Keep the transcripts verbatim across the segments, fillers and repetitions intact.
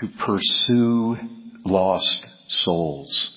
to pursue lost souls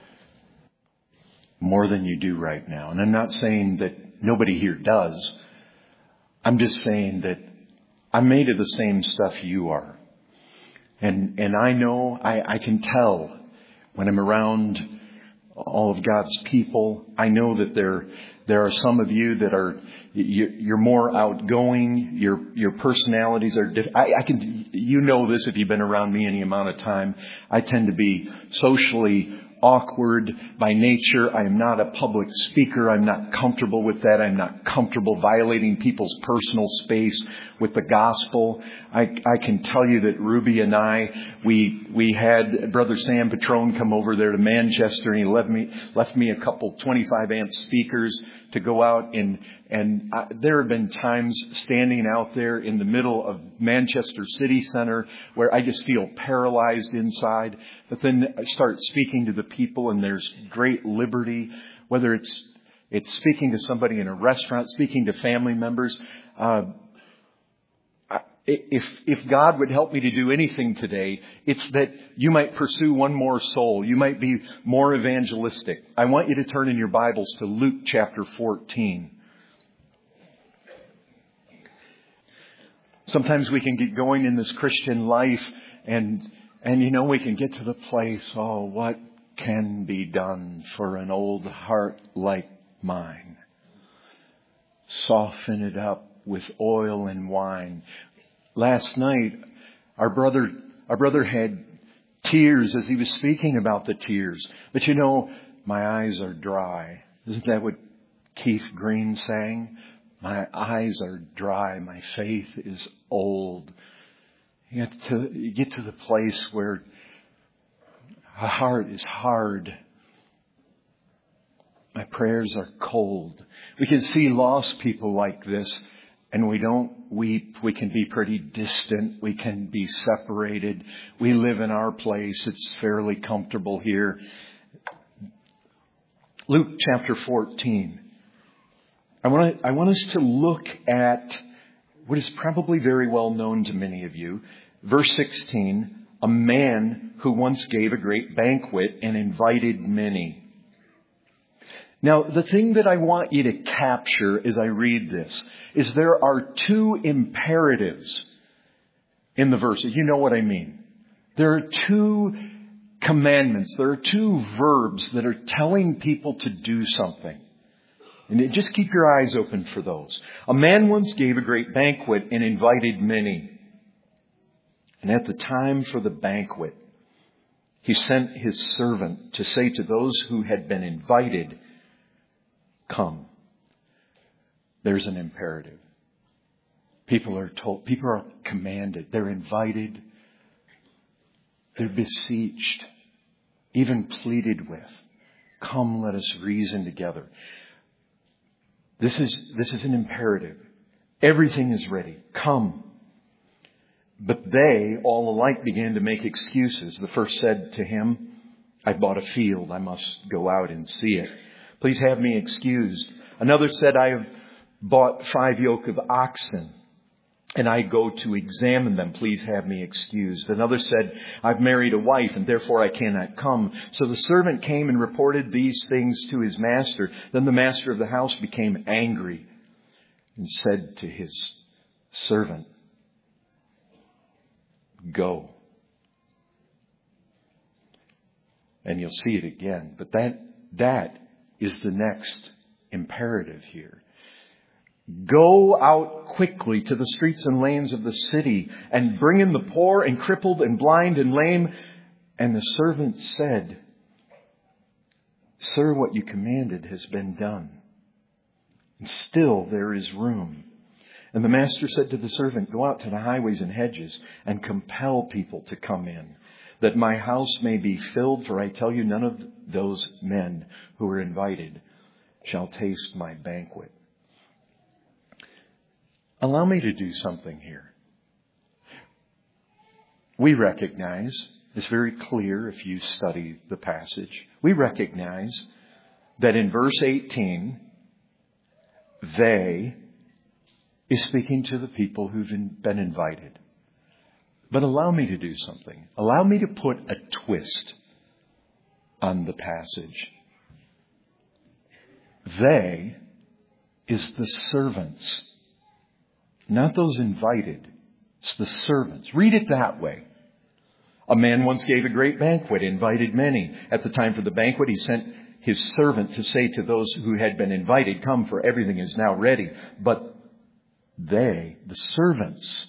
more than you do right now. And I'm not saying that nobody here does. I'm just saying that I'm made of the same stuff you are. And and I know, I, I can tell when I'm around all of God's people. I know that there there are some of you that are you, you're more outgoing. Your your personalities are different. I, I can you know this if you've been around me any amount of time. I tend to be socially awkward by nature. I am not a public speaker. I'm not comfortable with that. I'm not comfortable violating people's personal space with the gospel. I, I can tell you that Ruby and I, we we had Brother Sam Petrone come over there to Manchester, and he left me left me a couple twenty-five amp speakers to go out and and I, there have been times standing out there in the middle of Manchester City Center where I just feel paralyzed inside. But then I start speaking to the people, and there's great liberty, whether it's it's speaking to somebody in a restaurant, speaking to family members. Uh, If if God would help me to do anything today, it's that you might pursue one more soul. You might be more evangelistic. I want you to turn in your Bibles to Luke chapter fourteen. Sometimes we can get going in this Christian life and, and you know, we can get to the place, oh, what can be done for an old heart like mine? Soften it up with oil and wine. Last night, our brother, our brother had tears as he was speaking about the tears. But you know, my eyes are dry. Isn't that what Keith Green sang? My eyes are dry. My faith is old. You get to, you get to the place where a heart is hard. My prayers are cold. We can see lost people like this, and we don't weep. We can be pretty distant. We can be separated. We live in our place. It's fairly comfortable here. Luke chapter fourteen. I want to, I want us to look at what is probably very well known to many of you. Verse sixteen, a man who once gave a great banquet and invited many. Now, the thing that I want you to capture as I read this is there are two imperatives in the verses. You know what I mean. There are two commandments. There are two verbs that are telling people to do something. And just keep your eyes open for those. A man once gave a great banquet and invited many. And at the time for the banquet, he sent his servant to say to those who had been invited, come. There's an imperative. People are told, people are commanded, they're invited, they're beseeched, even pleaded with. Come, let us reason together. This is, this is an imperative. Everything is ready. Come. But they all alike began to make excuses. The first said to him, I've bought a field. I must go out and see it. Please have me excused. Another said, I have bought five yoke of oxen, and I go to examine them. Please have me excused. Another said, I've married a wife, and therefore I cannot come. So the servant came and reported these things to his master. Then the master of the house became angry and said to his servant, go. And you'll see it again. But that, that is the next imperative here. Go out quickly to the streets and lanes of the city and bring in the poor and crippled and blind and lame. And the servant said, Sir, what you commanded has been done. And still there is room. And the master said to the servant, go out to the highways and hedges and compel people to come in, that my house may be filled. For I tell you, none of those men who are invited shall taste my banquet. Allow me to do something here. We recognize, it's very clear if you study the passage, we recognize that in verse eighteen, they is speaking to the people who've been invited. But allow me to do something. Allow me to put a twist on the passage. They is the servants, not those invited. It's the servants. Read it that way. A man once gave a great banquet, invited many. At the time for the banquet, he sent his servant to say to those who had been invited, "Come, for everything is now ready." But they, the servants,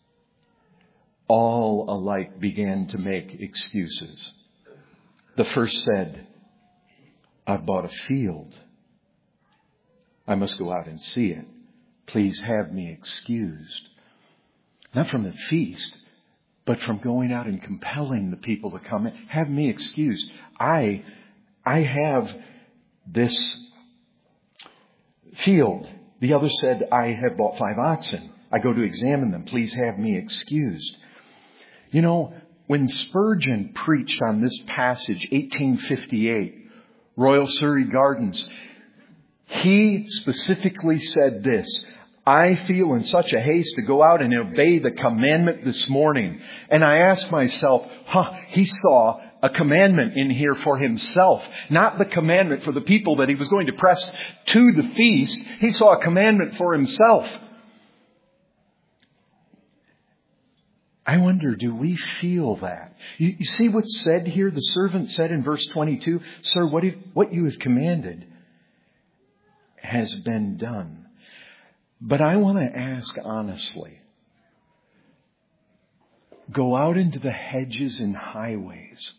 all alike began to make excuses. The first said, "I've bought a field. I must go out and see it. Please have me excused." Not from the feast, but from going out and compelling the people to come in. Have me excused. I, I have this field. The other said, "I have bought five oxen. I go to examine them. Please have me excused." You know, when Spurgeon preached on this passage, eighteen fifty-eight, Royal Surrey Gardens, he specifically said this, "I feel in such a haste to go out and obey the commandment this morning." And I asked myself, huh, he saw a commandment in here for himself, not the commandment for the people that he was going to press to the feast. He saw a commandment for himself. I wonder, do we feel that? You, you see what's said here? The servant said in verse twenty-two, "Sir, what, if, what you have commanded has been done." But I want to ask honestly, go out into the hedges and highways.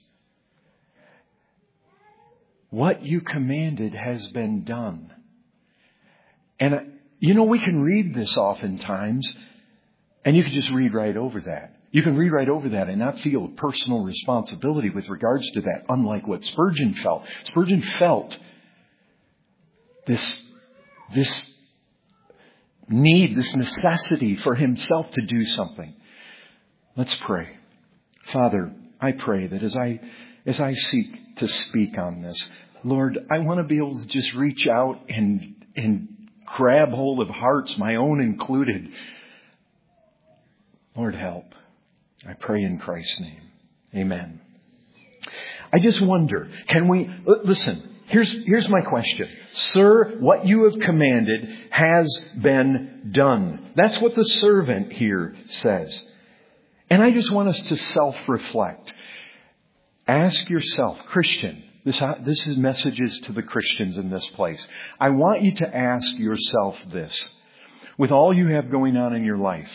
What you commanded has been done. And, you know, we can read this oftentimes, and you can just read right over that. You can read right over that and not feel personal responsibility with regards to that, unlike what Spurgeon felt. Spurgeon felt this, this need, this necessity for himself to do something. Let's pray. Father, I pray that as I, as I seek to speak on this, Lord, I want to be able to just reach out and, and grab hold of hearts, my own included. Lord, help. I pray in Christ's name. Amen. I just wonder, can we, listen, here's, here's my question. Sir, what you have commanded has been done. That's what the servant here says. And I just want us to self-reflect. Ask yourself, Christian, this, this is messages to the Christians in this place. I want you to ask yourself this. With all you have going on in your life,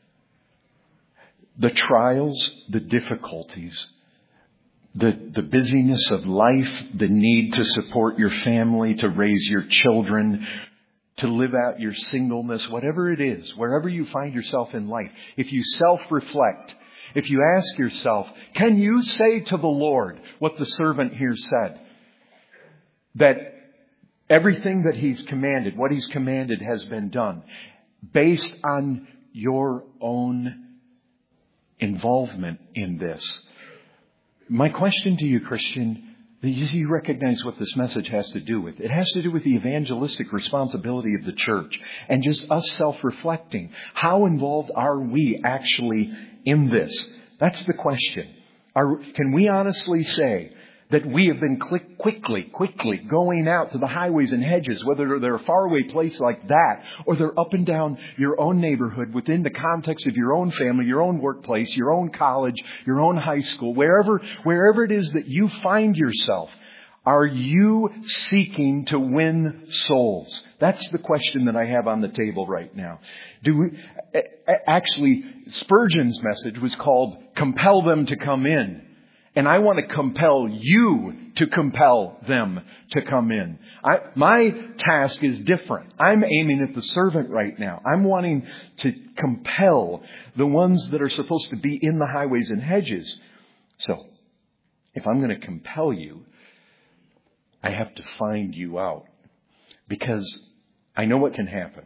the trials, the difficulties, the, the busyness of life, the need to support your family, to raise your children, to live out your singleness, whatever it is, wherever you find yourself in life, if you self-reflect, if you ask yourself, can you say to the Lord what the servant here said? That everything that He's commanded, what He's commanded has been done, based on your own involvement in this. My question to you, Christian, you recognize what this message has to do with. It has to do with the evangelistic responsibility of the church and just us self-reflecting. How involved are we actually in this? That's the question. Are, can we honestly say that we have been quick, quickly, quickly going out to the highways and hedges, whether they're a faraway place like that, or they're up and down your own neighborhood within the context of your own family, your own workplace, your own college, your own high school, wherever, wherever it is that you find yourself. Are you seeking to win souls? That's the question that I have on the table right now. Do we, actually, Spurgeon's message was called "Compel Them to Come In." And I want to compel you to compel them to come in. I, my task is different. I'm aiming at the servant right now. I'm wanting to compel the ones that are supposed to be in the highways and hedges. So, if I'm going to compel you, I have to find you out. Because I know what can happen.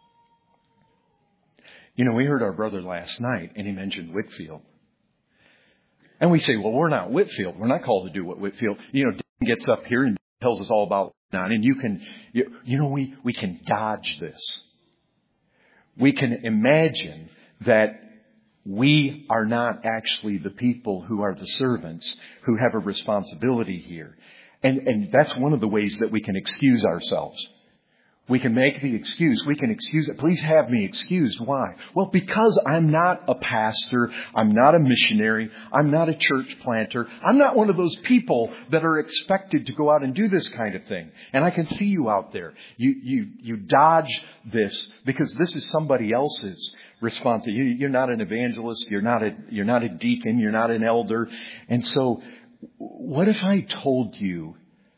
You know, we heard our brother last night, and he mentioned Whitfield. And we say, well, we're not Whitfield. We're not called to do what Whitfield. You know, Dan gets up here and tells us all about Lebanon. And you can, you, you know, we, we can dodge this. We can imagine that we are not actually the people who are the servants who have a responsibility here. And, and that's one of the ways that we can excuse ourselves. We can make the excuse. We can excuse it. Please have me excused. Why? Well, because I'm not a pastor. I'm not a missionary. I'm not a church planter. I'm not one of those people that are expected to go out and do this kind of thing. And I can see you out there. You, you, you dodge this because this is somebody else's responsibility. You, you're not an evangelist. You're not a, you're not a deacon. You're not an elder. And so what if I told you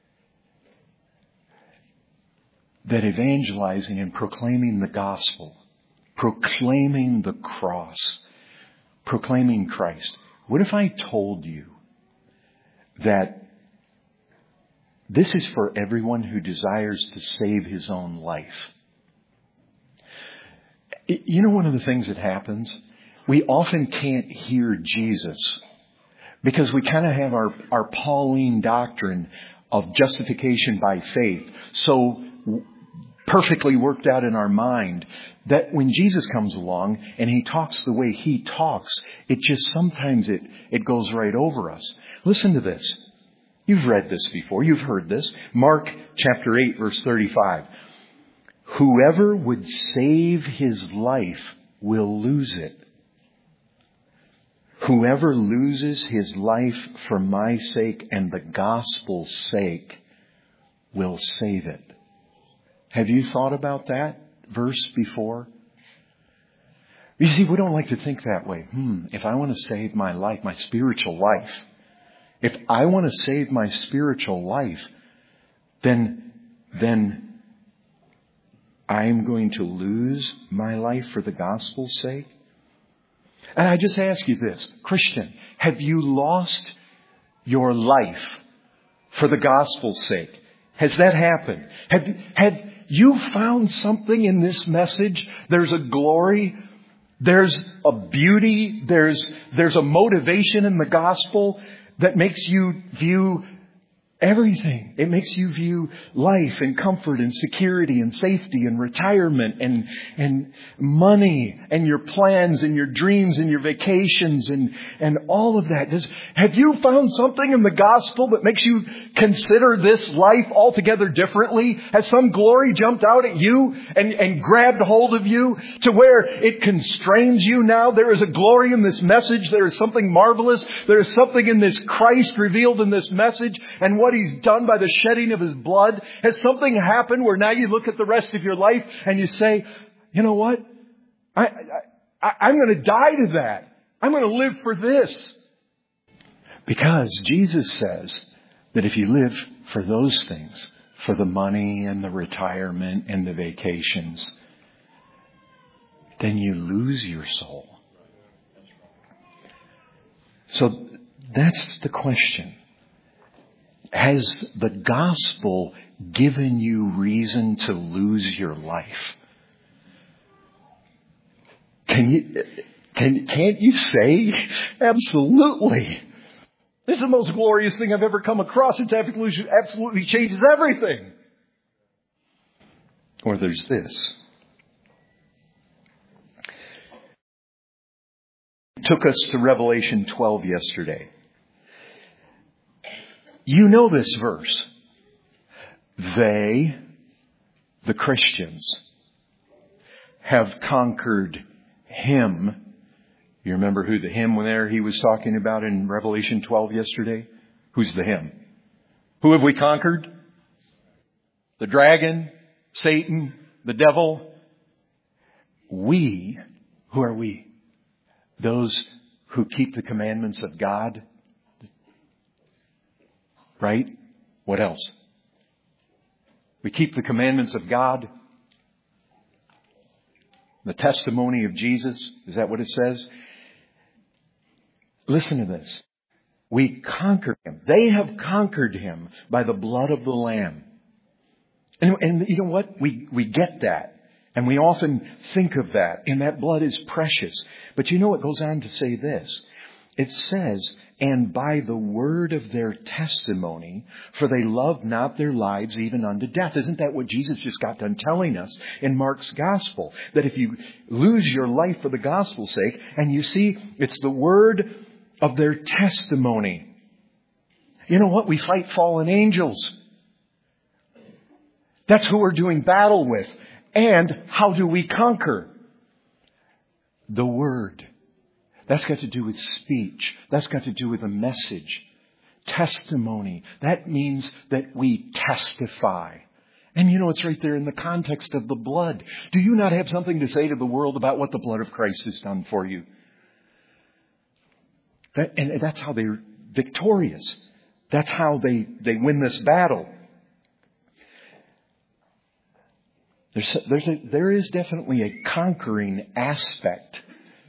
that evangelizing and proclaiming the gospel, proclaiming the cross, proclaiming Christ, what if I told you that this is for everyone who desires to save his own life? You know, one of the things that happens, we often can't hear Jesus because we kind of have our, our Pauline doctrine of justification by faith so perfectly worked out in our mind that when Jesus comes along and he talks the way he talks, it just sometimes it, it goes right over us. Listen to this. You've read this before. You've heard this. Mark chapter eight, verse thirty-five. Whoever would save his life will lose it. Whoever loses his life for my sake and the gospel's sake will save it. Have you thought about that verse before? You see, we don't like to think that way. Hmm, if I want to save my life, my spiritual life, if I want to save my spiritual life, then, then I'm going to lose my life for the gospel's sake? And I just ask you this, Christian, have you lost your life for the gospel's sake? Has that happened? Have, have you found something in this message? There's a glory. There's a beauty. There's, there's a motivation in the gospel that makes you view everything. It makes you view life and comfort and security and safety and retirement and, and money and your plans and your dreams and your vacations and, and all of that. Does, have you found something in the gospel that makes you consider this life altogether differently? Has some glory jumped out at you and, and grabbed hold of you to where it constrains you now? There is a glory in this message. There is something marvelous. There is something in this Christ revealed in this message and what He's done by the shedding of His blood. Has something happened where now you look at the rest of your life and you say, you know what? I, I, I'm going to die to that. I'm going to live for this. Because Jesus says that if you live for those things, for the money and the retirement and the vacations, then you lose your soul. So that's the question. Has the gospel given you reason to lose your life? Can you, can, can't you say, absolutely. This is the most glorious thing I've ever come across. It absolutely, absolutely changes everything. Or there's this. Took us to Revelation twelve yesterday. You know this verse. They, the Christians, have conquered Him. You remember who the Him there he was talking about in Revelation twelve yesterday? Who's the Him? Who have we conquered? The dragon, Satan, the devil. We, who are we? Those who keep the commandments of God. Right? What else? We keep the commandments of God. The testimony of Jesus. Is that what it says? Listen to this. We conquer Him. They have conquered Him by the blood of the Lamb. And, and you know what? We, we get that. And we often think of that. And that blood is precious. But you know it goes on to say this. It says, and by the word of their testimony, for they love not their lives even unto death. Isn't that what Jesus just got done telling us in Mark's gospel? That if you lose your life for the gospel's sake, and you see, it's the word of their testimony. You know what? We fight fallen angels. That's who we're doing battle with. And how do we conquer? The word. That's got to do with speech. That's got to do with a message. Testimony. That means that we testify. And you know, it's right there in the context of the blood. Do you not have something to say to the world about what the blood of Christ has done for you? That, and that's how they're victorious. That's how they, they win this battle. There's, there's a, there is definitely a conquering aspect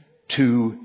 to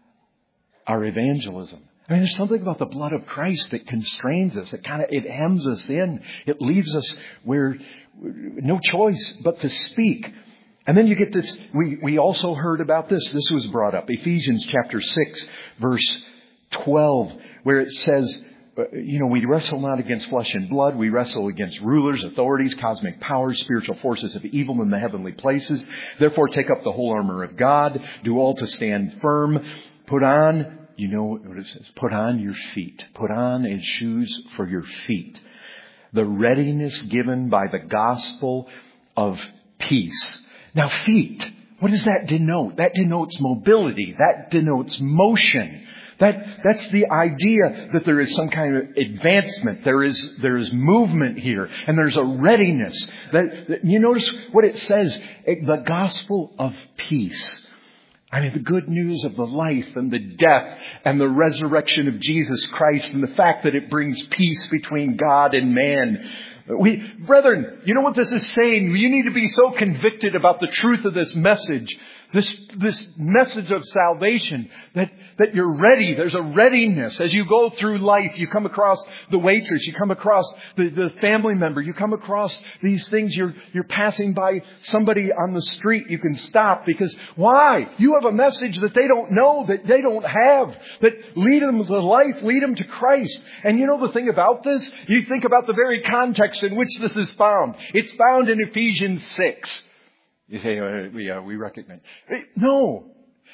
our evangelism. I mean, there's something about the blood of Christ that constrains us. It kind of, it hems us in. It leaves us where no choice but to speak. And then you get this, we, we also heard about this. This was brought up. Ephesians chapter six, verse twelve, where it says, you know, we wrestle not against flesh and blood. We wrestle against rulers, authorities, cosmic powers, spiritual forces of evil in the heavenly places. Therefore, take up the whole armor of God. Do all to stand firm. Put on, you know what it says, put on your feet. Put on as shoes for your feet. The readiness given by the gospel of peace. Now, feet, what does that denote? That denotes mobility. That denotes motion. That, that's the idea that there is some kind of advancement. There is, there is movement here. And there's a readiness. That, that you notice what it says, the gospel of peace. I mean, the good news of the life and the death and the resurrection of Jesus Christ and the fact that it brings peace between God and man. We, brethren, you know what this is saying? You need to be so convicted about the truth of this message. This, this message of salvation, that, that you're ready. There's a readiness. As you go through life, you come across the waitress, you come across the, the family member, you come across these things, you're, you're passing by somebody on the street, you can stop because why? You have a message that they don't know, that they don't have, that lead them to life, lead them to Christ. And you know the thing about this? You think about the very context in which this is found. It's found in Ephesians six. You say, uh, we, uh, we recognize. No.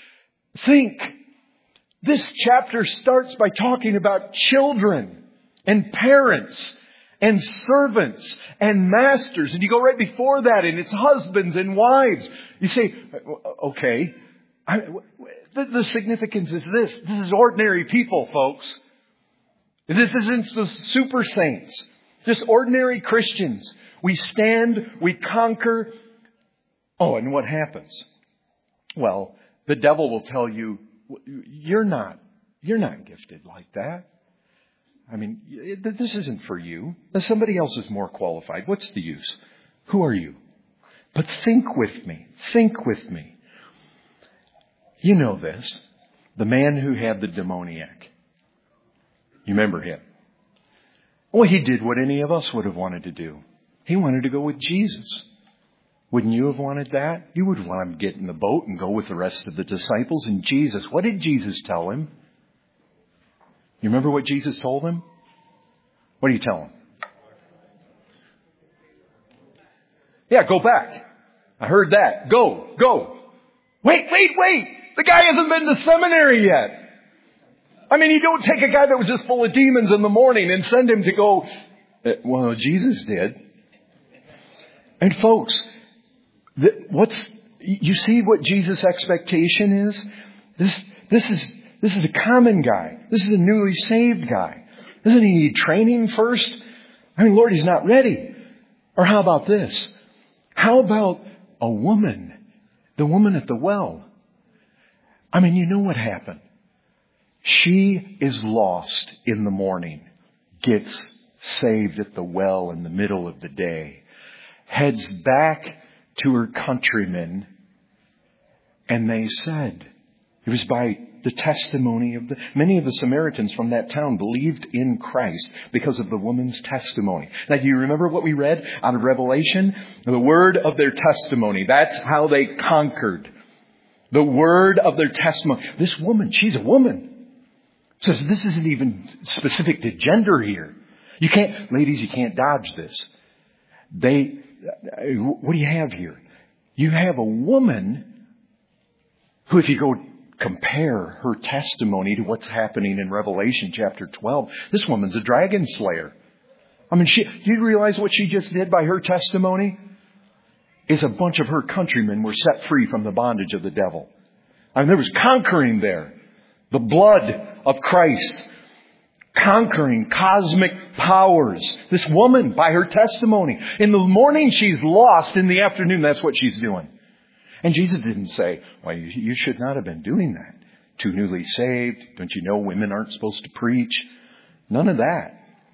Think. This chapter starts by talking about children and parents and servants and masters. And you go right before that and it's husbands and wives. You say, okay. I, the, the significance is this. This is ordinary people, folks. This isn't the super saints. Just ordinary Christians. We stand, we conquer. Oh, and what happens? Well, the devil will tell you, you're not, you're not gifted like that. I mean, this isn't for you. Somebody else is more qualified. What's the use? Who are you? But think with me. Think with me. You know this. The man who had the demoniac. You remember him? Well, he did what any of us would have wanted to do. He wanted to go with Jesus. Wouldn't you have wanted that? You would want him to get in the boat and go with the rest of the disciples and Jesus. What did Jesus tell him? You remember what Jesus told him? What do you tell him? Yeah, go back. I heard that. Go, go. Wait, wait, wait. The guy hasn't been to seminary yet. I mean, you don't take a guy that was just full of demons in the morning and send him to go. Well, Jesus did. And folks, what's, you see what Jesus' expectation is? This, this is, this is a common guy. This is a newly saved guy. Doesn't he need training first? I mean, Lord, he's not ready. Or how about this? How about a woman? The woman at the well. I mean, you know what happened. She is lost in the morning. Gets saved at the well in the middle of the day. Heads back to her countrymen. And they said, it was by the testimony of the, many of the Samaritans from that town believed in Christ because of the woman's testimony. Now, do you remember what we read out of Revelation? The word of their testimony. That's how they conquered. The word of their testimony. This woman, she's a woman. Says this isn't even specific to gender here. You can't, ladies, you can't dodge this. They, what do you have here? You have a woman who, if you go compare her testimony to what's happening in Revelation chapter twelve, this woman's a dragon slayer. I mean, she, do you realize what she just did by her testimony? Is a bunch of her countrymen were set free from the bondage of the devil. I mean, there was conquering there. The blood of Christ. Conquering cosmic powers. This woman, by her testimony. In the morning she's lost. In the afternoon, that's what she's doing. And Jesus didn't say, well, you, you should not have been doing that. Too newly saved. Don't you know women aren't supposed to preach? None of that.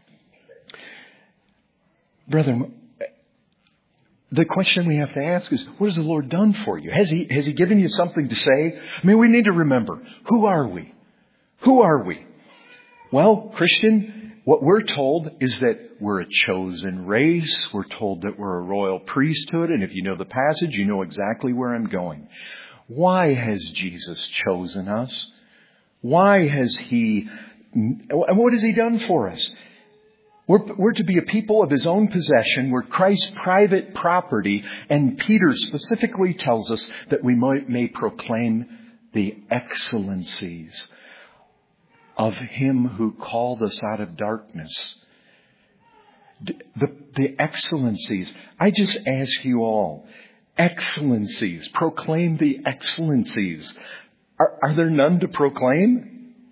Brethren, the question we have to ask is, what has the Lord done for you? Has He, has He given you something to say? I mean, we need to remember, who are we? Who are we? Well, Christian, what we're told is that we're a chosen race. We're told that we're a royal priesthood. And if you know the passage, you know exactly where I'm going. Why has Jesus chosen us? Why has He, and what has He done for us? We're, we're to be a people of His own possession. We're Christ's private property. And Peter specifically tells us that we might, may proclaim the excellencies of Him who called us out of darkness. The, the excellencies. I just ask you all, excellencies. Proclaim the excellencies. Are, are there none to proclaim?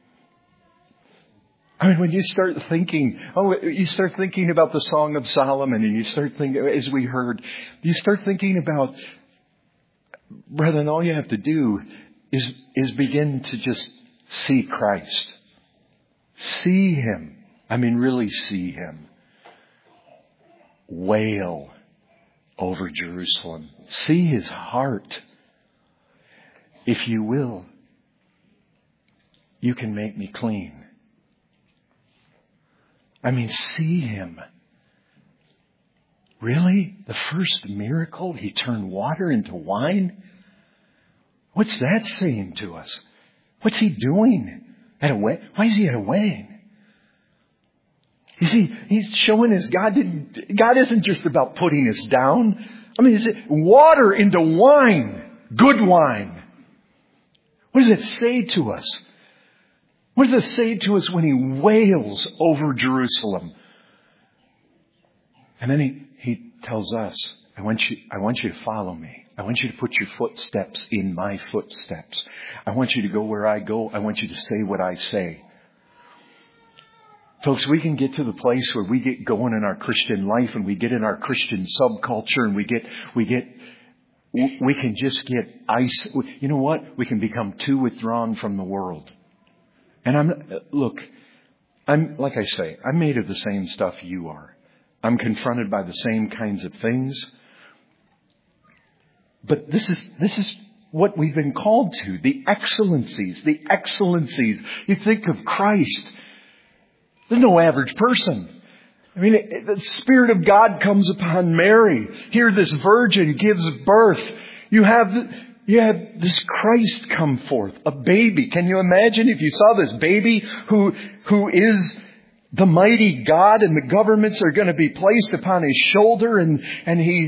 I mean, when you start thinking, oh, you start thinking about the Song of Solomon, and you start thinking, as we heard, you start thinking about, brethren, all you have to do is, is begin to just see Christ. See Him. I mean, really see Him. Wail over Jerusalem. See His heart. If you will, you can make me clean. I mean, see Him. Really? The first miracle, He turned water into wine? What's that saying to us? What's He doing? At a wedding? Why is He at a wedding? You see, He's showing us God didn't, God isn't just about putting us down. I mean, is it water into wine? Good wine. What does it say to us? What does it say to us when He wails over Jerusalem? And then He, he tells us, I want you, I want you to follow me. I want you to put your footsteps in my footsteps. I want you to go where I go. I want you to say what I say. Folks, we can get to the place where we get going in our Christian life and we get in our Christian subculture and we get, we get, we can just get ice. You know what? We can become too withdrawn from the world. And I'm, look, I'm, like I say, I'm made of the same stuff you are. I'm confronted by the same kinds of things. But this is, this is what we've been called to. The excellencies, the excellencies. You think of Christ. There's no average person. I mean, it, the Spirit of God comes upon Mary. Here this virgin gives birth. You have the, You have this Christ come forth, a baby. Can you imagine if you saw this baby who, who is the mighty God, and the governments are going to be placed upon His shoulder, and, and He,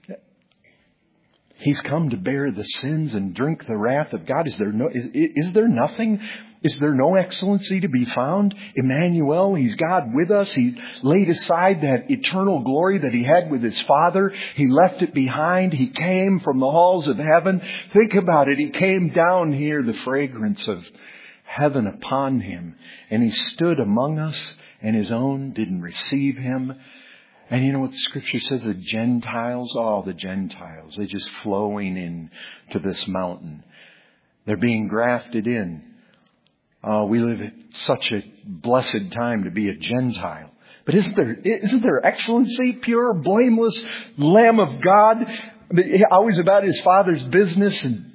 He's come to bear the sins and drink the wrath of God. Is there no, is, is there nothing? Is there no excellency to be found? Emmanuel, He's God with us. He laid aside that eternal glory that He had with His Father. He left it behind. He came from the halls of heaven. Think about it. He came down here, the fragrance of heaven upon Him. And He stood among us, and His own didn't receive Him. And you know what the Scripture says? The Gentiles, oh, the Gentiles, they're just flowing in to this mountain. They're being grafted in. Oh, we live at such a blessed time to be a Gentile. But isn't there, isn't there excellency, pure, blameless Lamb of God, always about His Father's business? And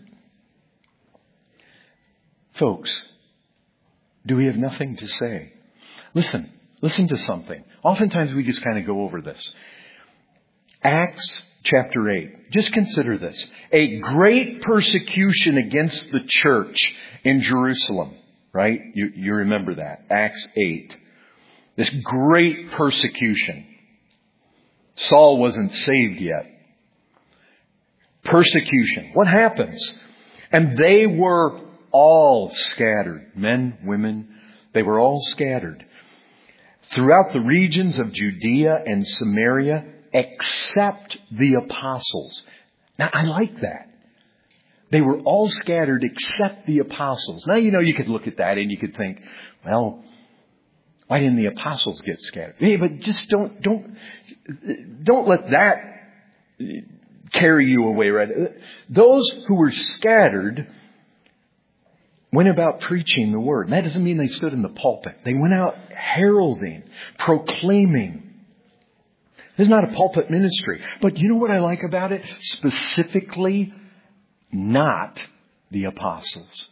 folks, do we have nothing to say? Listen, listen to something. Oftentimes we just kind of go over this. Acts chapter eight. Just consider this. A great persecution against the church in Jerusalem. right? You, you remember that. Acts eight. This great persecution. Saul wasn't saved yet. Persecution. What happens? And they were all scattered. Men, women, they were all scattered throughout the regions of Judea and Samaria, except the apostles. Now, I like that. They were all scattered except the apostles. Now, you know, you could look at that and you could think, well, why didn't the apostles get scattered? Hey, but just don't, don't, don't let that carry you away, right? Those who were scattered went about preaching the word. And that doesn't mean they stood in the pulpit. They went out heralding, proclaiming. This is not a pulpit ministry. But you know what I like about it? Specifically, not the apostles.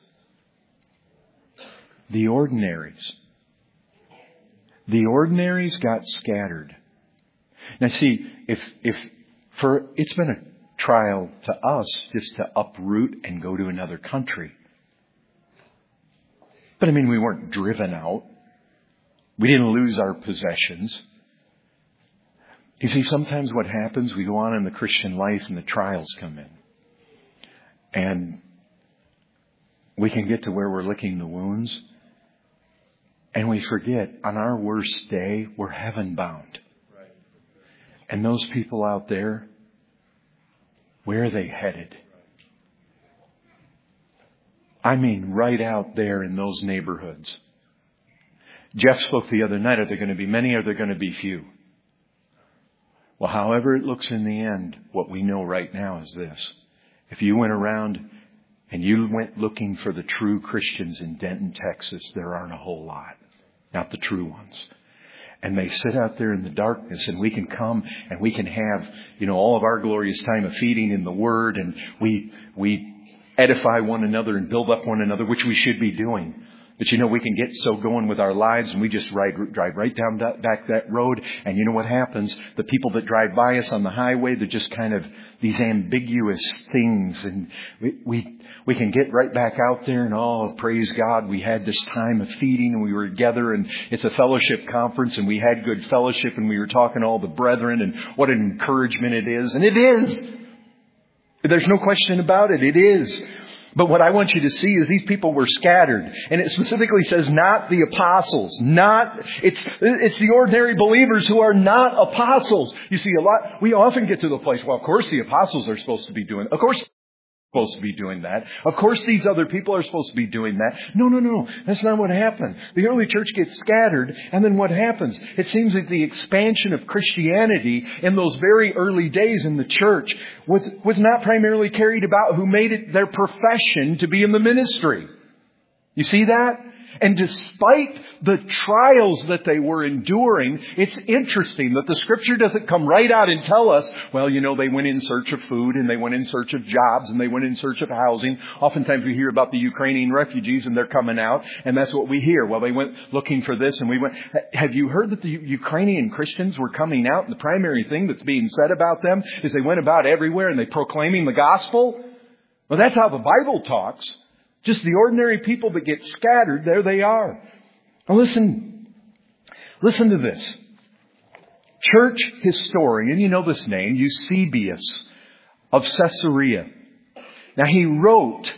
The ordinaries. The ordinaries got scattered. Now see, if, if, for, it's been a trial to us just to uproot and go to another country. But I mean, we weren't driven out. We didn't lose our possessions. You see, sometimes what happens, we go on in the Christian life and the trials come in. And we can get to where we're licking the wounds. And we forget, on our worst day, we're heaven bound. Right. And those people out there, where are they headed? I mean, right out there in those neighborhoods. Jeff spoke the other night, are there going to be many or are there going to be few? Well, however it looks in the end, what we know right now is this. If you went around and you went looking for the true Christians in Denton, Texas, there aren't a whole lot. Not the true ones. And they sit out there in the darkness, and we can come and we can have, you know, all of our glorious time of feeding in the Word, and we, we edify one another and build up one another, which we should be doing. But you know, we can get so going with our lives and we just ride, drive right down that, back that road. And you know what happens? The people that drive by us on the highway, they're just kind of these ambiguous things. And we, we, we can get right back out there and, oh, praise God, we had this time of feeding and we were together and it's a fellowship conference and we had good fellowship and we were talking to all the brethren and what an encouragement it is. And it is. There's no question about it. It is. But what I want you to see is these people were scattered. And it specifically says not the apostles. Not, it's, it's the ordinary believers who are not apostles. You see, a lot, we often get to the place, well, of course the apostles are supposed to be doing, of course supposed to be doing that. Of course these other people are supposed to be doing that. No, no, no. That's not what happened. The early church gets scattered, and then what happens? It seems that the expansion of Christianity in those very early days in the church was, was not primarily carried about who made it their profession to be in the ministry. You see that? And despite the trials that they were enduring, it's interesting that the Scripture doesn't come right out and tell us, well, you know, they went in search of food and they went in search of jobs and they went in search of housing. Oftentimes we hear about the Ukrainian refugees and they're coming out, and that's what we hear. Well, they went looking for this and we went. Have you heard that the Ukrainian Christians were coming out, and the primary thing that's being said about them is they went about everywhere and they proclaiming the gospel? Well, that's how the Bible talks. Just the ordinary people that get scattered, there they are. Now listen, listen to this. Church historian, you know this name, Eusebius of Caesarea. Now he wrote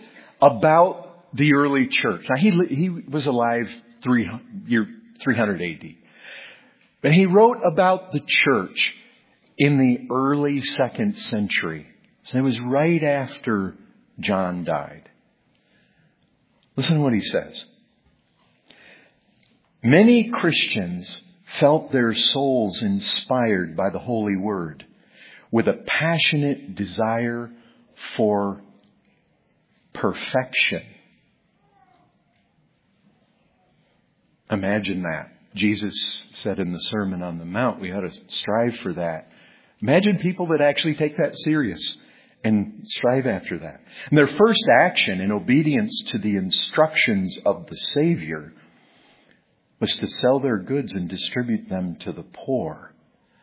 about the early church. Now he, he was alive three, year three hundred A D. But he wrote about the church in the early second century. So it was right after John died. Listen to what he says. Many Christians felt their souls inspired by the Holy Word with a passionate desire for perfection. Imagine that. Jesus said in the Sermon on the Mount, we ought to strive for that. Imagine people that actually take that serious and strive after that. And their first action in obedience to the instructions of the Savior was to sell their goods and distribute them to the poor.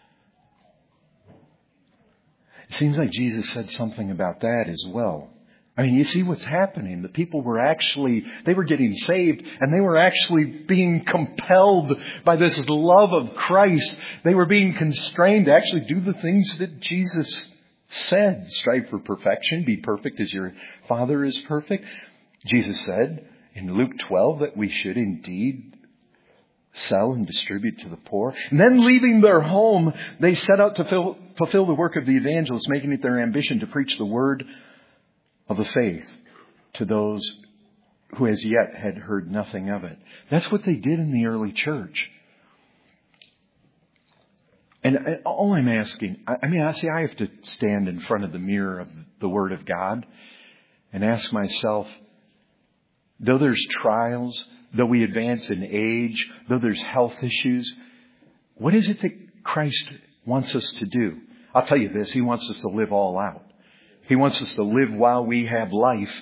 It seems like Jesus said something about that as well. I mean, you see what's happening. The people were actually, they were getting saved, and they were actually being compelled by this love of Christ. They were being constrained to actually do the things that Jesus said. Strive for perfection. Be perfect as your Father is perfect. Jesus said in Luke twelve that we should indeed sell and distribute to the poor. And then leaving their home, they set out to fill, fulfill the work of the evangelist, making it their ambition to preach the word of the faith to those who as yet had heard nothing of it. That's what they did in the early church. And all I'm asking, I mean, I see I have to stand in front of the mirror of the Word of God and ask myself, though there's trials, though we advance in age, though there's health issues, what is it that Christ wants us to do? I'll tell you this, He wants us to live all out. He wants us to live while we have life.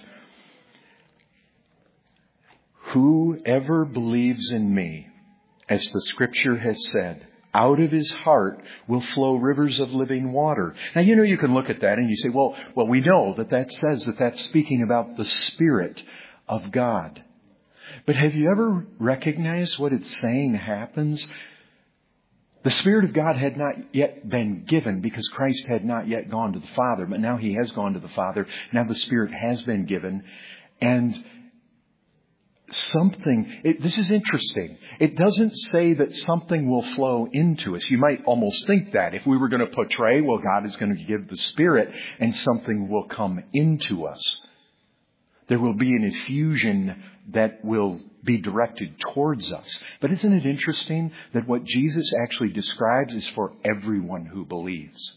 Whoever believes in me, as the Scripture has said, out of his heart will flow rivers of living water. Now, you know, you can look at that and you say, well, well, we know that that says that that's speaking about the Spirit of God. But have you ever recognized what it's saying happens? The Spirit of God had not yet been given because Christ had not yet gone to the Father. But now He has gone to the Father. Now the Spirit has been given. And something, it, this is interesting. It doesn't say that something will flow into us. You might almost think that if we were going to portray, well, God is going to give the Spirit and something will come into us. There will be an effusion that will be directed towards us. But isn't it interesting that what Jesus actually describes is for everyone who believes?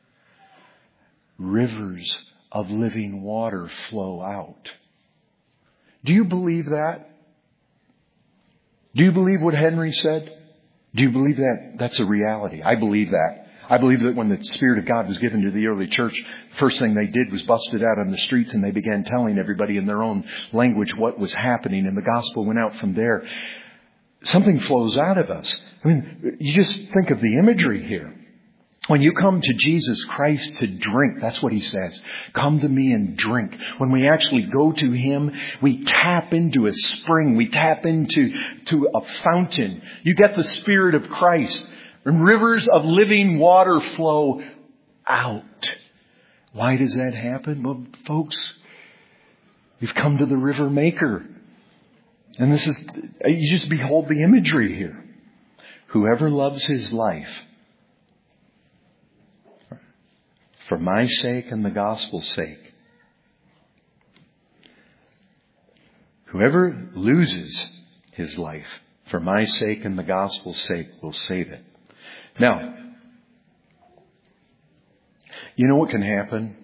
Rivers of living water flow out. Do you believe that? Do you believe what Henry said? Do you believe that that's a reality? I believe that. I believe that when the Spirit of God was given to the early church, the first thing they did was busted out on the streets and they began telling everybody in their own language what was happening, and the gospel went out from there. Something flows out of us. I mean, you just think of the imagery here. When you come to Jesus Christ to drink, that's what He says. Come to me and drink. When we actually go to Him, we tap into a spring. We tap into to a fountain. You get the Spirit of Christ. And rivers of living water flow out. Why does that happen? Well, folks, we've come to the river maker. And this is, you just behold the imagery here. Whoever loves his life, for my sake and the gospel's sake, whoever loses his life, for my sake and the gospel's sake, will save it. Now, you know what can happen?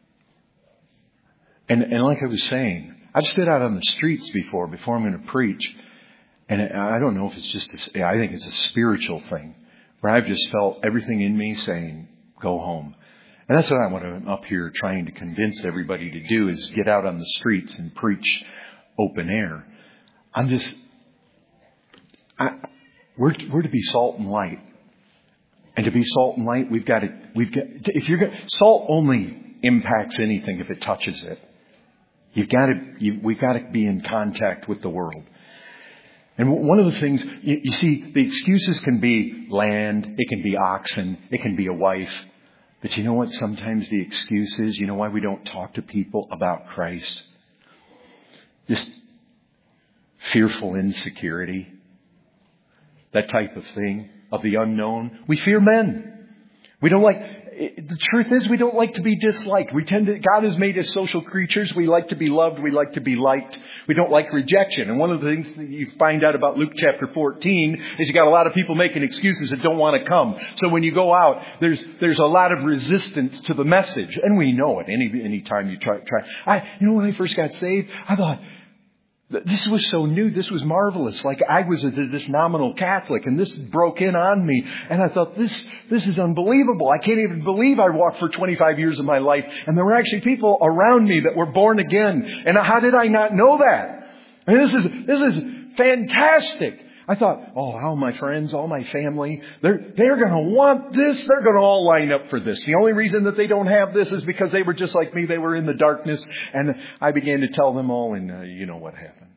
And, and like I was saying, I've stood out on the streets before, before I'm going to preach. And I don't know if it's just, a, I think it's a spiritual thing, where I've just felt everything in me saying, go home. And that's what I want to, I'm up here trying to convince everybody to do, is get out on the streets and preach open air. I'm just, I, we're, we're to be salt and light. And to be salt and light, we've got to, we've got, if you're going, salt only impacts anything if it touches it. You've got to, you, we've got to be in contact with the world. And one of the things, you, you see, the excuses can be land, it can be oxen, it can be a wife. But you know what sometimes the excuse is? You know why we don't talk to people about Christ? Just fearful insecurity. That type of thing. Of the unknown. We fear men. We don't like, the truth is we don't like to be disliked. We tend to, God has made us social creatures. We like to be loved. We like to be liked. We don't like rejection. And one of the things that you find out about Luke chapter fourteen is you got a lot of people making excuses that don't want to come. So when you go out, there's, there's a lot of resistance to the message. And we know it. Any, any time you try, try. I, you know, when I first got saved, I thought, this was so new. This was marvelous. Like I was a, this nominal Catholic and this broke in on me. And I thought, this, this is unbelievable. I can't even believe I walked for twenty-five years of my life. And there were actually people around me that were born again. And how did I not know that? I mean, this is, this is fantastic. I thought, oh, all my friends, all my family, they're, they're going to want this. They're going to all line up for this. The only reason that they don't have this is because they were just like me. They were in the darkness. And I began to tell them all, and uh, you know what happened.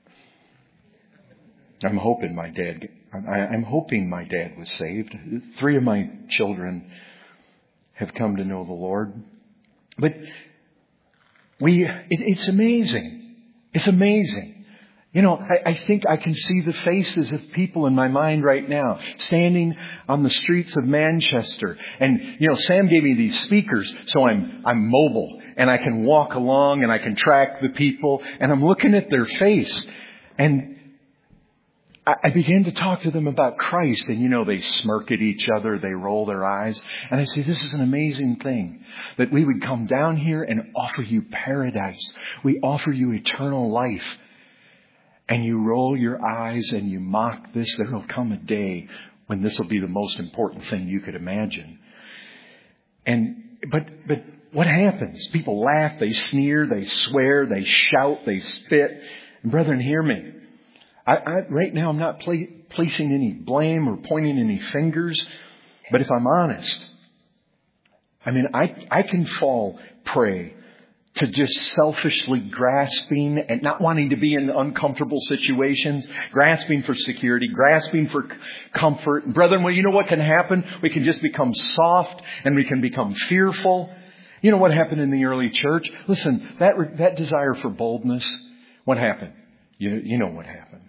I'm hoping my dad, I, I'm hoping my dad was saved. Three of my children have come to know the Lord. But we, it, it's amazing. It's amazing. You know, I, I think I can see the faces of people in my mind right now, standing on the streets of Manchester. And, you know, Sam gave me these speakers, so I'm, I'm mobile, and I can walk along and I can track the people, and I'm looking at their face. And I, I began to talk to them about Christ, and, you know, they smirk at each other, they roll their eyes. And I say, this is an amazing thing, that we would come down here and offer you paradise. We offer you eternal life. And you roll your eyes and you mock this. There will come a day when this will be the most important thing you could imagine. And, but, but what happens? People laugh, they sneer, they swear, they shout, they spit. And brethren, hear me. I, I, right now I'm not pla- placing any blame or pointing any fingers. But if I'm honest, I mean, I, I can fall prey to just selfishly grasping and not wanting to be in uncomfortable situations, grasping for security, grasping for c- comfort. Brethren, well, you know what can happen? We can just become soft and we can become fearful. You know what happened in the early church? Listen, that that desire for boldness, what happened? You, you know what happened.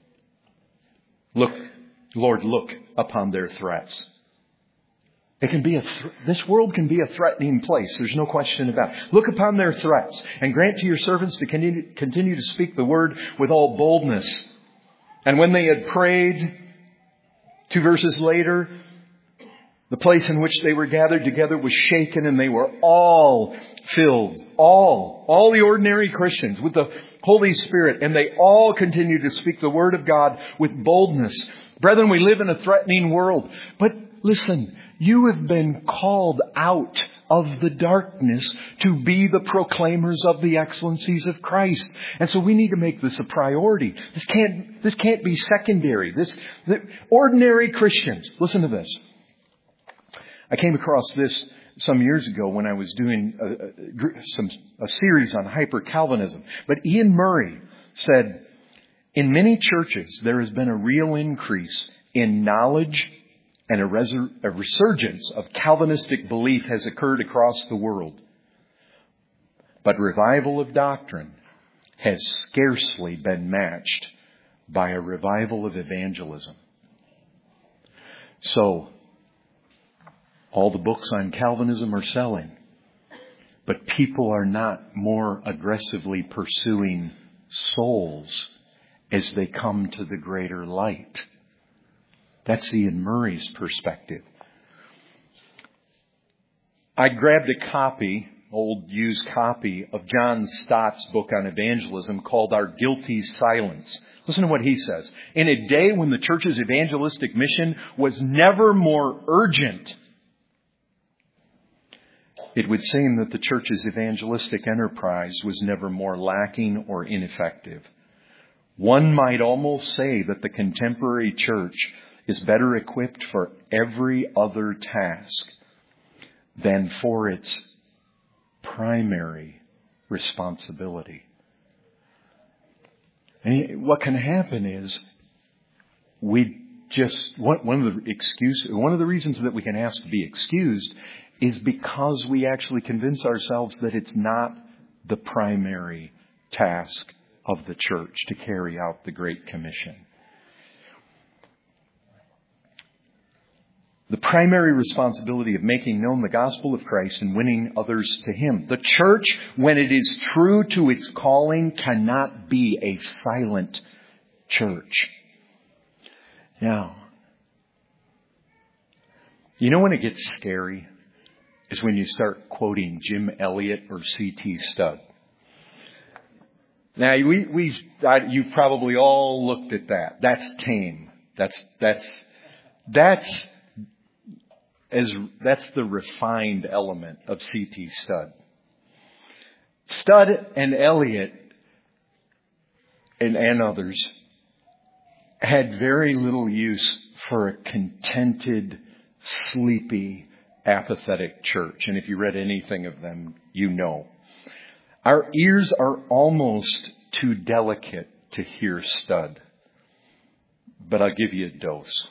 Look, Lord, look upon their threats. It can be a th- this world can be a threatening place. There's no question about it. Look upon their threats and grant to your servants to continue, continue to speak the word with all boldness. And when they had prayed, two verses later, the place in which they were gathered together was shaken, and they were all filled, all, all the ordinary Christians with the Holy Spirit, and they all continued to speak the word of God with boldness. Brethren, we live in a threatening world, but listen, you have been called out of the darkness to be the proclaimers of the excellencies of Christ. And so we need to make this a priority. This can't, this can't be secondary. This, the ordinary Christians. Listen to this. I came across this some years ago when I was doing a, a, some, a series on hyper-Calvinism. But Ian Murray said, in many churches, there has been a real increase in knowledge, and a, resur- a resurgence of Calvinistic belief has occurred across the world. But revival of doctrine has scarcely been matched by a revival of evangelism. So, all the books on Calvinism are selling, but people are not more aggressively pursuing souls as they come to the greater light. That's Ian Murray's perspective. I grabbed a copy, old used copy, of John Stott's book on evangelism called Our Guilty Silence. Listen to what he says. In a day when the church's evangelistic mission was never more urgent, it would seem that the church's evangelistic enterprise was never more lacking or ineffective. One might almost say that the contemporary church is better equipped for every other task than for its primary responsibility. And what can happen is we just, one of the excuse, one of the reasons that we can ask to be excused is because we actually convince ourselves that it's not the primary task of the church to carry out the Great Commission. The primary responsibility of making known the gospel of Christ and winning others to Him. The church, when it is true to its calling, cannot be a silent church. Now, you know when it gets scary? Is when you start quoting Jim Elliot or C T Studd. Now, we, we, I, you've probably all looked at that. That's tame. That's, that's, that's, as, that's the refined element of C T Studd. Studd and Elliot and, and others had very little use for a contented, sleepy, apathetic church. And if you read anything of them, you know. Our ears are almost too delicate to hear stud. But I'll give you a dose.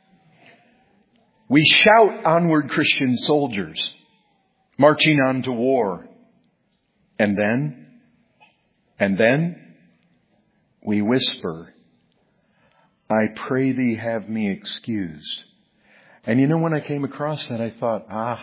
We shout, "Onward, Christian soldiers, marching on to war." And then, and then, we whisper, "I pray thee have me excused." And you know, when I came across that, I thought, ah,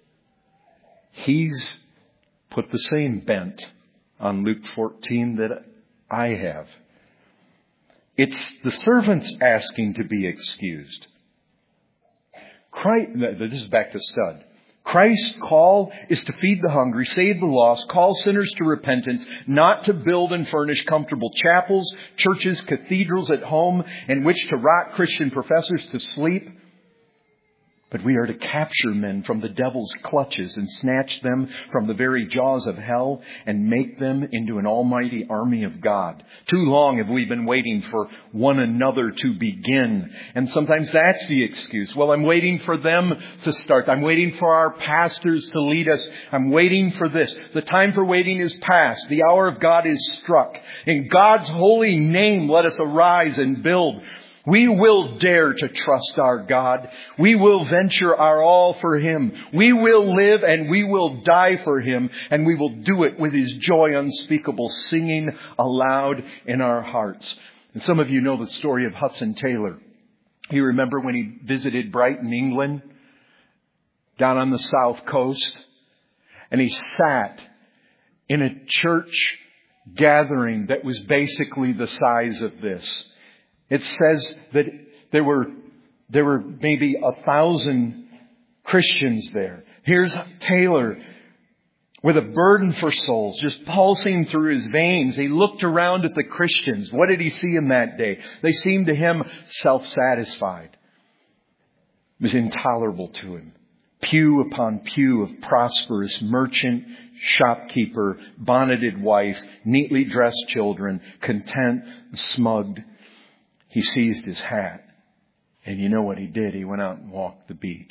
he's put the same bent on Luke fourteen that I have. It's the servants asking to be excused. Christ, this is back to stud. Christ's call is to feed the hungry, save the lost, call sinners to repentance, not to build and furnish comfortable chapels, churches, cathedrals at home in which to rock Christian professors to sleep. But we are to capture men from the devil's clutches and snatch them from the very jaws of hell and make them into an almighty army of God. Too long have we been waiting for one another to begin. And sometimes that's the excuse. Well, I'm waiting for them to start. I'm waiting for our pastors to lead us. I'm waiting for this. The time for waiting is past. The hour of God is struck. In God's holy name, let us arise and build. We will dare to trust our God. We will venture our all for Him. We will live and we will die for Him. And we will do it with His joy unspeakable, singing aloud in our hearts. And some of you know the story of Hudson Taylor. You remember when he visited Brighton, England, down on the south coast. And he sat in a church gathering that was basically the size of this. It says that there were there were maybe a thousand Christians there. Here's Taylor with a burden for souls, just pulsing through his veins. He looked around at the Christians. What did he see in that day? They seemed to him self-satisfied. It was intolerable to him. Pew upon pew of prosperous merchant, shopkeeper, bonneted wife, neatly dressed children, content, smugged. He seized his hat. And you know what he did? He went out and walked the beach.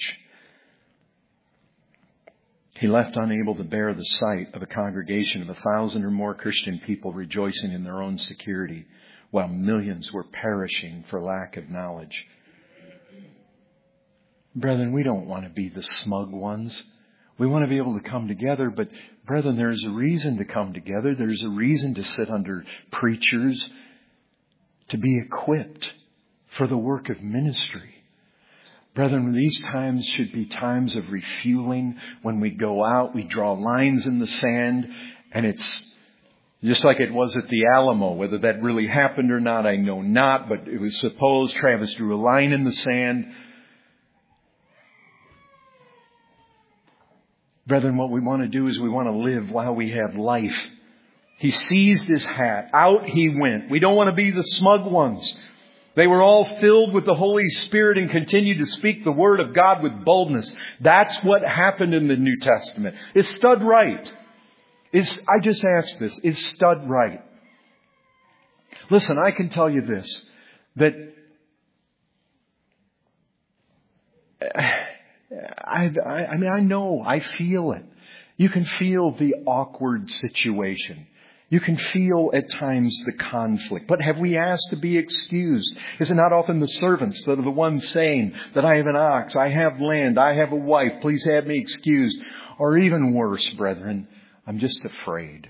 He left unable to bear the sight of a congregation of a thousand or more Christian people rejoicing in their own security, while millions were perishing for lack of knowledge. Brethren, we don't want to be the smug ones. We want to be able to come together, but brethren, there's a reason to come together. There's a reason to sit under preachers, to be equipped for the work of ministry. Brethren, these times should be times of refueling. When we go out, we draw lines in the sand, and it's just like it was at the Alamo. Whether that really happened or not, I know not, but it was supposed. Travis drew a line in the sand. Brethren, what we want to do is we want to live while we have life. He seized his hat. Out he went. We don't want to be the smug ones. They were all filled with the Holy Spirit and continued to speak the Word of God with boldness. That's what happened in the New Testament. Is stud right? Is, I just asked this. Is stud right? Listen, I can tell you this. That I, I, I mean, I know. I feel it. You can feel the awkward situation. You can feel at times the conflict. But have we asked to be excused? Is it not often the servants that are the ones saying that I have an ox, I have land, I have a wife, please have me excused? Or even worse, brethren, I'm just afraid.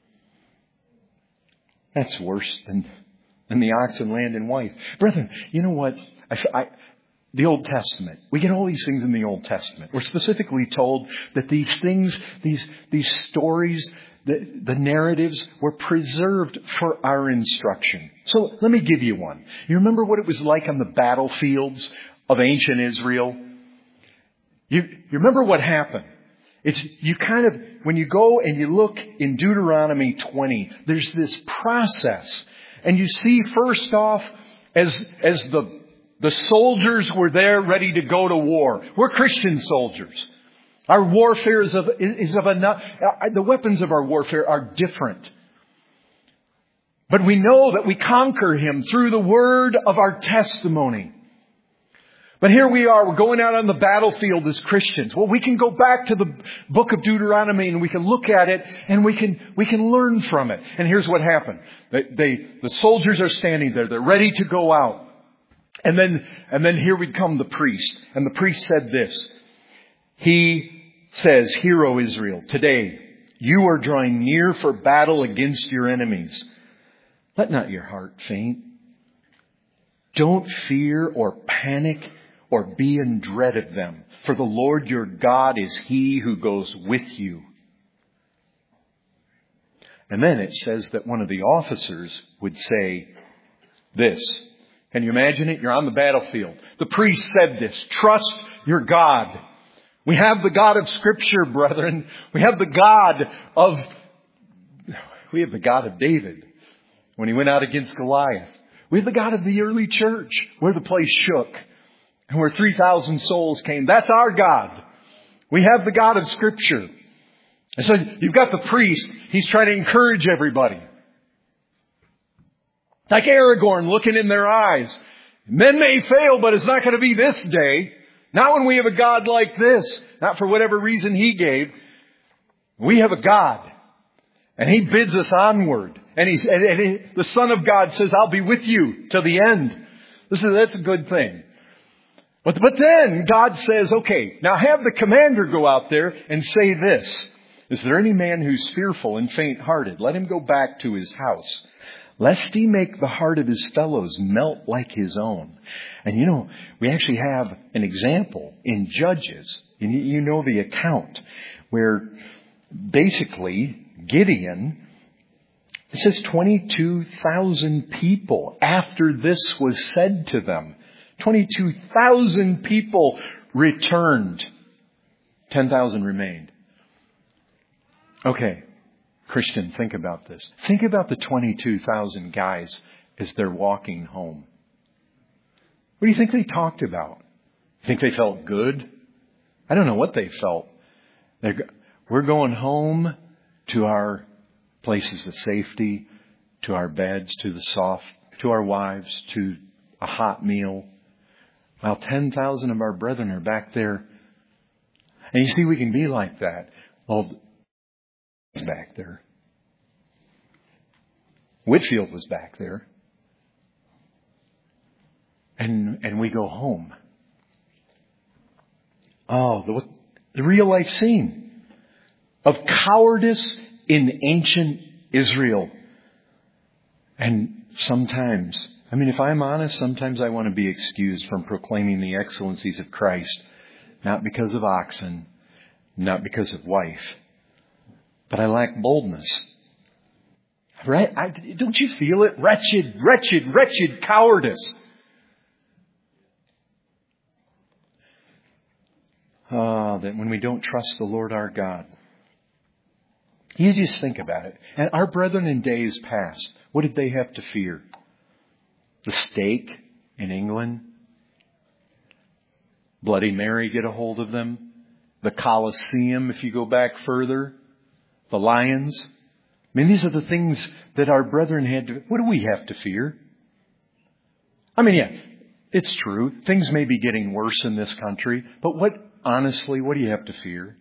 That's worse than, than the ox and land and wife. Brethren, you know what? I, I, the Old Testament. We get all these things in the Old Testament. We're specifically told that these things, these, these stories, The, the narratives were preserved for our instruction. So let me give you one. You remember what it was like on the battlefields of ancient Israel? You, you remember what happened? It's, you kind of, when you go and you look in Deuteronomy twenty, there's this process. And you see first off, as, as the, the soldiers were there ready to go to war. We're Christian soldiers. Our warfare is of, is of enough. The weapons of our warfare are different. But we know that we conquer him through the word of our testimony. But here we are, we're going out on the battlefield as Christians. Well, we can go back to the book of Deuteronomy and we can look at it and we can, we can learn from it. And here's what happened. They, they, the soldiers are standing there. They're ready to go out. And then, and then here would come the priest. And the priest said this. He says, "Hear, O Israel, today you are drawing near for battle against your enemies. Let not your heart faint. Don't fear or panic or be in dread of them. For the Lord your God is He who goes with you." And then it says that one of the officers would say this. Can you imagine it? You're on the battlefield. The priest said this. "Trust your God." We have the God of Scripture, brethren. We have the God of, we have the God of David when he went out against Goliath. We have the God of the early church where the place shook and where three thousand souls came. That's our God. We have the God of Scripture. And so you've got the priest. He's trying to encourage everybody. Like Aragorn looking in their eyes. Men may fail, but it's not going to be this day. Not when we have a God like this. Not for whatever reason He gave. We have a God. And He bids us onward. And, he's, and, and he, the Son of God says, "I'll be with you till the end." This is, that's a good thing. But, but then God says, okay, now have the commander go out there and say this. "Is there any man who's fearful and faint-hearted? Let him go back to his house, lest he make the heart of his fellows melt like his own." And you know, we actually have an example in Judges. And you know the account where basically Gideon, it says twenty-two thousand people after this was said to them. twenty-two thousand people returned. ten thousand remained. Okay. Christian, think about this. Think about the twenty-two thousand guys as they're walking home. What do you think they talked about? You think they felt good? I don't know what they felt. They're, we're going home to our places of safety, to our beds, to the soft, to our wives, to a hot meal. While ten thousand of our brethren are back there. And you see, we can be like that. Well, back there. Whitfield was back there. And and we go home. Oh, the, the real life scene of cowardice in ancient Israel. And sometimes, I mean, if I'm honest, sometimes I want to be excused from proclaiming the excellencies of Christ. Not because of oxen, not because of wife. But I lack boldness. Right? I, don't you feel it? Wretched, wretched, wretched cowardice. Ah, that when we don't trust the Lord our God. You just think about it. And our brethren in days past, what did they have to fear? The stake in England? Bloody Mary get a hold of them? The Colosseum, if you go back further? The lions? I mean, these are the things that our brethren had to... What do we have to fear? I mean, yeah, it's true. Things may be getting worse in this country. But what, honestly, what do you have to fear?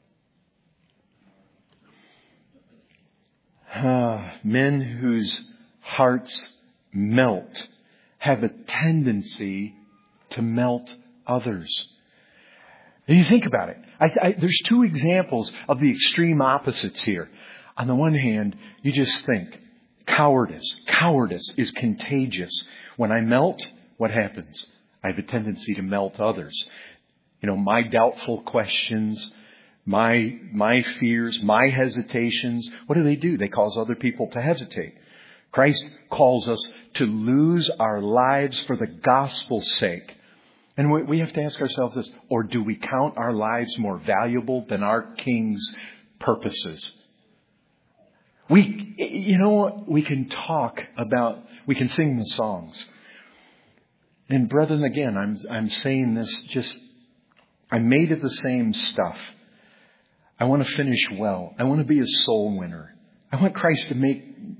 Uh, men whose hearts melt have a tendency to melt others. And you think about it. I, I, there's two examples of the extreme opposites here. On the one hand, you just think, cowardice. Cowardice is contagious. When I melt, what happens? I have a tendency to melt others. You know, my doubtful questions, my my fears, my hesitations, what do they do? They cause other people to hesitate. Christ calls us to lose our lives for the gospel's sake. And we have to ask ourselves this, or do we count our lives more valuable than our King's purposes? We, you know, we can talk about, we can sing the songs. And brethren, again, I'm, I'm saying this just, I'm made of the same stuff. I want to finish well. I want to be a soul winner. I want Christ to make,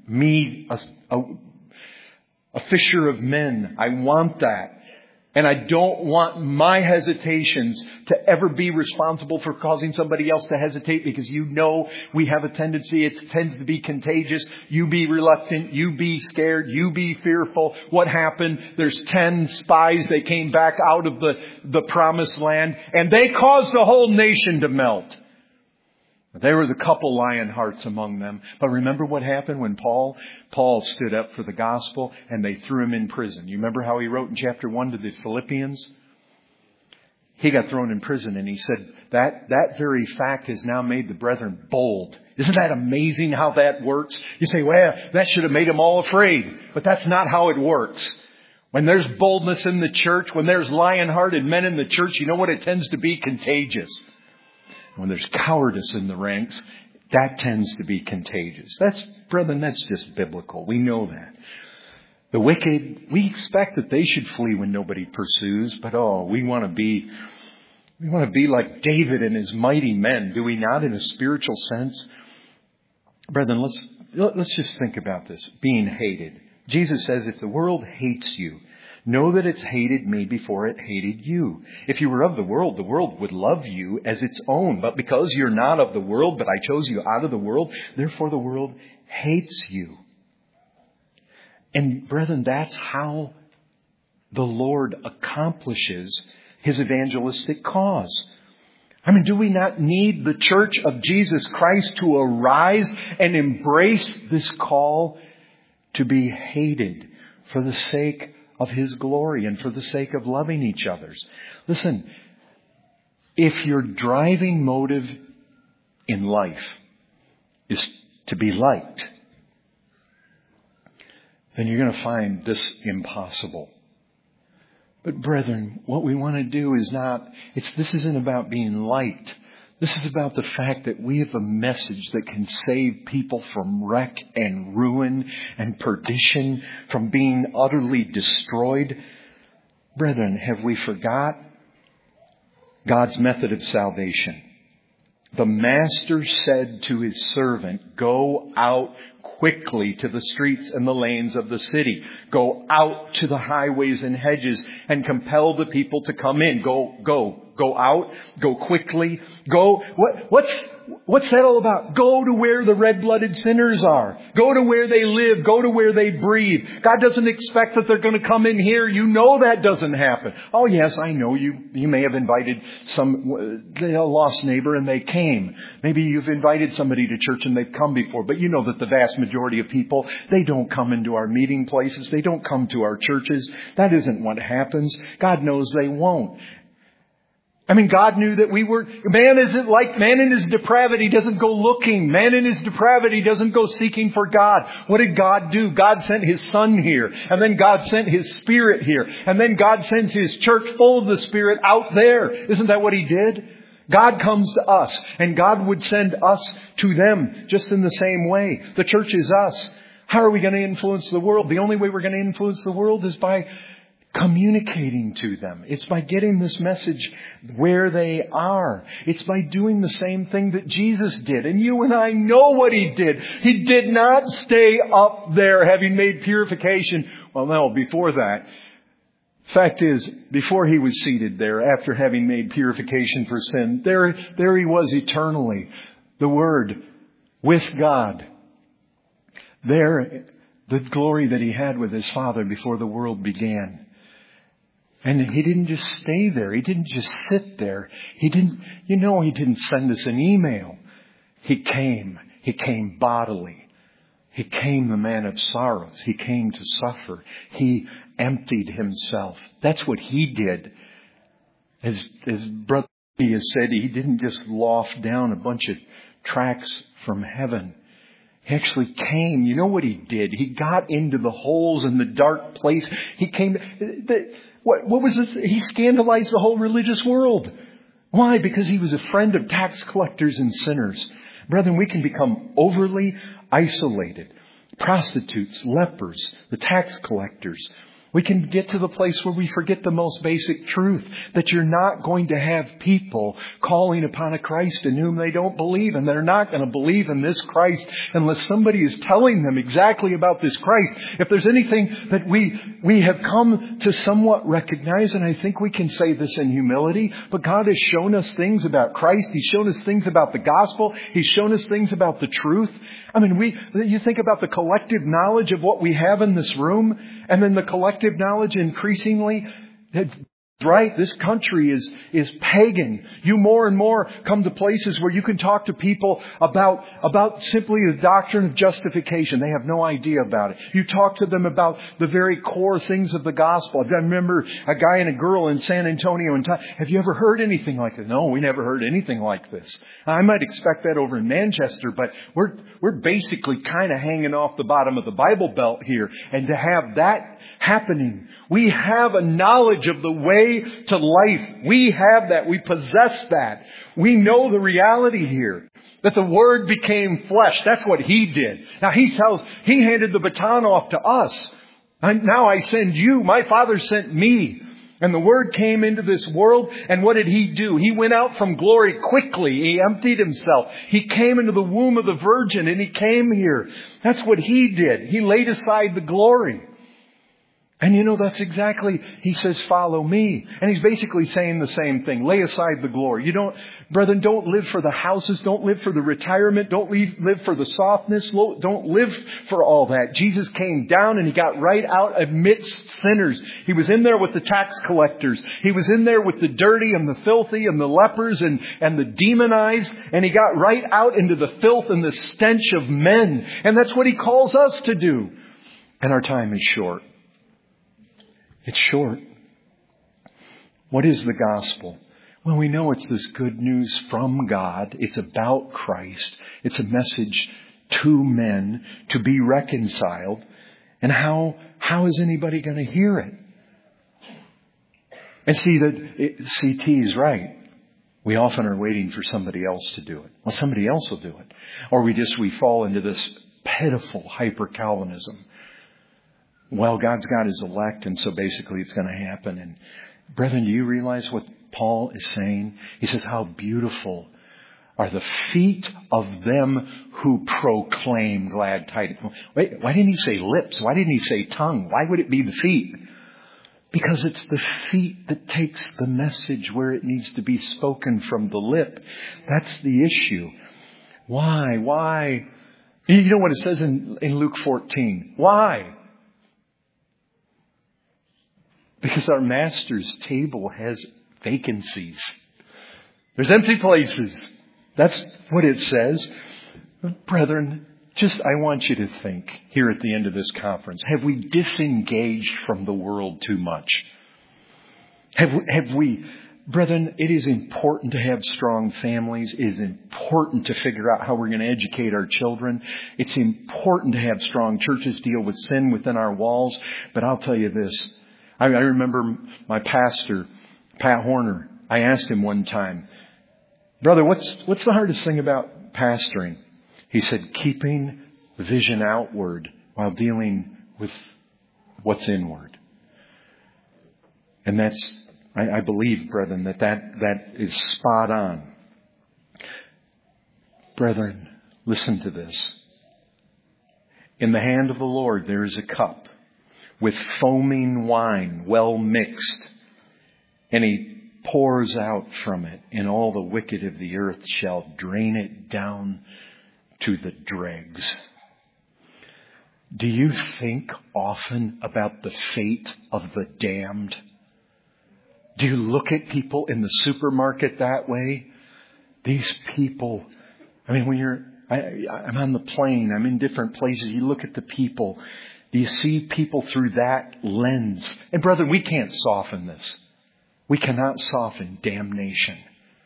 me a, a, a fisher of men. I want that. And I don't want my hesitations to ever be responsible for causing somebody else to hesitate, because you know we have a tendency, it tends to be contagious. You be reluctant, you be scared, you be fearful. What happened? There's ten spies. They came back out of the, the promised land and they caused the whole nation to melt. There was a couple lion hearts among them. But remember what happened when Paul, Paul stood up for the gospel and they threw him in prison. You remember how he wrote in chapter one to the Philippians? He got thrown in prison and he said that, that very fact has now made the brethren bold. Isn't that amazing how that works? You say, well, that should have made them all afraid. But that's not how it works. When there's boldness in the church, when there's lion-hearted men in the church, you know what? It tends to be contagious. When there's cowardice in the ranks, that tends to be contagious. That's, brethren, that's just biblical. We know that. The wicked, we expect that they should flee when nobody pursues, but oh, we want to be, we want to be like David and his mighty men, do we not, in a spiritual sense? Brethren, let's, let's just think about this, being hated. Jesus says, if the world hates you, know that it's hated me before it hated you. If you were of the world, the world would love you as its own. But because you're not of the world, but I chose you out of the world, therefore the world hates you. And brethren, that's how the Lord accomplishes His evangelistic cause. I mean, do we not need the church of Jesus Christ to arise and embrace this call to be hated for the sake of His glory and for the sake of loving each other? Listen, if your driving motive in life is to be liked, then you're going to find this impossible. But brethren, what we want to do is not, it's, this isn't about being liked. This is about the fact that we have a message that can save people from wreck and ruin and perdition, from being utterly destroyed. Brethren, have we forgot God's method of salvation? The master said to his servant, go out quickly to the streets and the lanes of the city. Go out to the highways and hedges and compel the people to come in. Go, go, go out. Go quickly. Go. What, what's, what's that all about? Go to where the red-blooded sinners are. Go to where they live. Go to where they breathe. God doesn't expect that they're going to come in here. You know that doesn't happen. Oh yes, I know you, you may have invited some, a lost neighbor and they came. Maybe you've invited somebody to church and they've come before, but you know that the vast majority of people, they don't come into our meeting places. They don't come to our churches. That isn't what happens. God knows they won't. I mean, God knew that we were, man isn't like, man in his depravity doesn't go looking. Man in his depravity doesn't go seeking for God. What did God do? God sent His Son here. And then God sent His Spirit here. And then God sends His church full of the Spirit out there. Isn't that what He did? God comes to us, and God would send us to them just in the same way. The church is us. How are we going to influence the world? The only way we're going to influence the world is by communicating to them. It's by getting this message where they are. It's by doing the same thing that Jesus did. And you and I know what He did. He did not stay up there having made purification. Well, no, before that. Fact is, before He was seated there, after having made purification for sin, there, there He was eternally. The Word with God. There, the glory that He had with His Father before the world began. And He didn't just stay there. He didn't just sit there. He didn't, you know, He didn't send us an email. He came. He came bodily. He came the man of sorrows. He came to suffer. He emptied Himself. That's what He did. As, as Brother Lee has said, He didn't just loft down a bunch of tracts from heaven. He actually came. You know what He did? He got into the holes in the dark place. He came. The, what, what was this? He scandalized the whole religious world. Why? Because He was a friend of tax collectors and sinners. Brethren, we can become overly isolated. Prostitutes, lepers, the tax collectors. We can get to the place where we forget the most basic truth, that you're not going to have people calling upon a Christ in whom they don't believe, and they're not going to believe in this Christ unless somebody is telling them exactly about this Christ. If there's anything that we we have come to somewhat recognize, and I think we can say this in humility, but God has shown us things about Christ. He's shown us things about the gospel. He's shown us things about the truth. I mean, we you think about the collective knowledge of what we have in this room, and then the collective knowledge increasingly, right? This country is, is pagan. You more and more come to places where you can talk to people about, about simply the doctrine of justification. They have no idea about it. You talk to them about the very core things of the gospel. I remember a guy and a girl in San Antonio. And have you ever heard anything like this? No, we never heard anything like this. I might expect that over in Manchester, but we're, we're basically kind of hanging off the bottom of the Bible Belt here. And to have that happening, we have a knowledge of the way to life. We have that. We possess that. We know the reality here. That the Word became flesh. That's what He did. Now He tells, He handed the baton off to us. And now I send you. My Father sent me. And the Word came into this world. And what did He do? He went out from glory quickly. He emptied Himself. He came into the womb of the Virgin and He came here. That's what He did. He laid aside the glory. And you know, that's exactly, He says, follow me. And He's basically saying the same thing. Lay aside the glory. You don't, brethren, don't live for the houses. Don't live for the retirement. Don't live for the softness. Don't live for all that. Jesus came down and He got right out amidst sinners. He was in there with the tax collectors. He was in there with the dirty and the filthy and the lepers and, and the demonized. And He got right out into the filth and the stench of men. And that's what He calls us to do. And our time is short. It's short. What is the gospel? Well, we know it's this good news from God. It's about Christ. It's a message to men to be reconciled. And how, how is anybody going to hear it? And see that C T is right. We often are waiting for somebody else to do it. Well, somebody else will do it. Or we just, we fall into this pitiful hyper-Calvinism. Well, God's got His elect, and so basically it's going to happen. And brethren, do you realize what Paul is saying? He says, how beautiful are the feet of them who proclaim glad tidings. Wait, why didn't He say lips? Why didn't He say tongue? Why would it be the feet? Because it's the feet that takes the message where it needs to be spoken from the lip. That's the issue. Why? Why? You know what it says in, in Luke fourteen? Why? Because our Master's table has vacancies. There's empty places. That's what it says. Brethren, just I want you to think here at the end of this conference, have we disengaged from the world too much? Have we, have we, brethren, it is important to have strong families. It is important to figure out how we're going to educate our children. It's important to have strong churches deal with sin within our walls. But I'll tell you this. I remember my pastor, Pat Horner. I asked him one time, brother, what's what's the hardest thing about pastoring? He said, keeping vision outward while dealing with what's inward. And that's, I, I believe, brethren, that, that that is spot on. Brethren, listen to this. In the hand of the Lord there is a cup with foaming wine well mixed, and He pours out from it, and all the wicked of the earth shall drain it down to the dregs. Do you think often about the fate of the damned? Do you look at people in the supermarket that way? These people, I mean, when you're, I, I'm on the plane, I'm in different places, you look at the people. Do you see people through that lens? And brother, we can't soften this. We cannot soften damnation.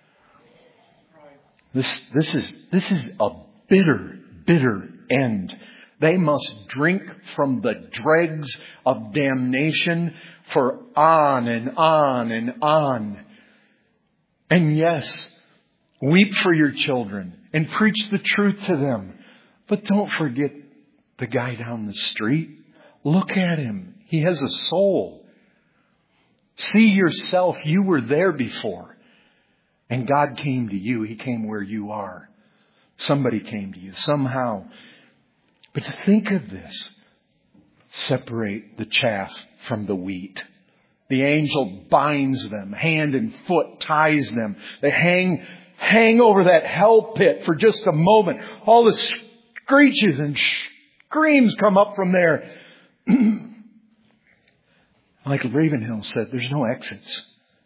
This, this is, this is a bitter, bitter end. They must drink from the dregs of damnation for on and on and on. And yes, weep for your children and preach the truth to them. But don't forget the guy down the street. Look at him. He has a soul. See yourself. You were there before. And God came to you. He came where you are. Somebody came to you somehow. But to think of this. Separate the chaff from the wheat. The angel binds them, hand and foot, ties them. They hang, hang over that hell pit for just a moment. All the screeches and screams come up from there. Like Ravenhill said, there's no exits.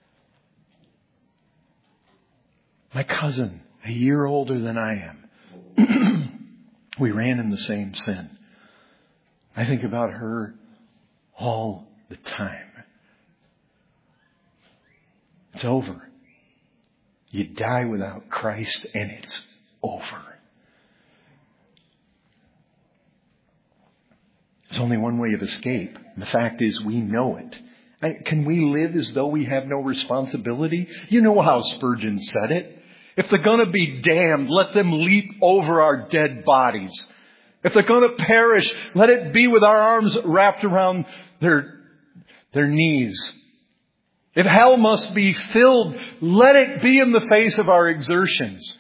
My cousin, a year older than I am, we ran in the same sin. I think about her all the time. It's over. You die without Christ and it's over. There's only one way of escape. And the fact is we know it. Can we live as though we have no responsibility? You know how Spurgeon said it. If they're going to be damned, let them leap over our dead bodies. If they're going to perish, let it be with our arms wrapped around their, their knees. If hell must be filled, let it be in the face of our exertions.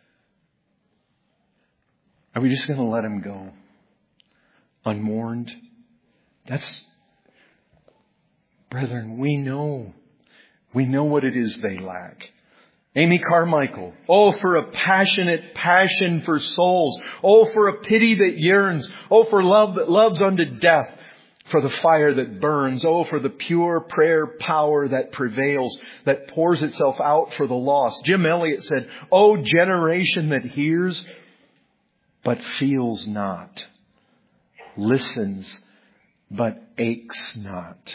Are we just going to let him go unmourned? That's, brethren, we know. We know what it is they lack. Amy Carmichael. Oh, for a passionate passion for souls. Oh, for a pity that yearns. Oh, for love that loves unto death. For the fire that burns. Oh, for the pure prayer power that prevails, that pours itself out for the lost. Jim Elliot said, oh, generation that hears, but feels not. Listens, but aches not.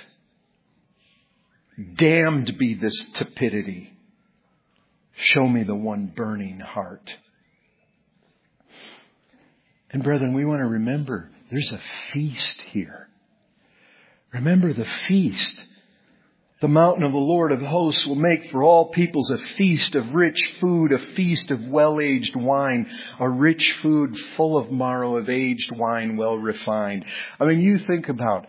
Damned be this tepidity. Show me the one burning heart. And brethren, we want to remember there's a feast here. Remember the feast. The mountain of the Lord of hosts will make for all peoples a feast of rich food, a feast of well-aged wine, a rich food full of marrow of aged wine well refined. I mean, you think about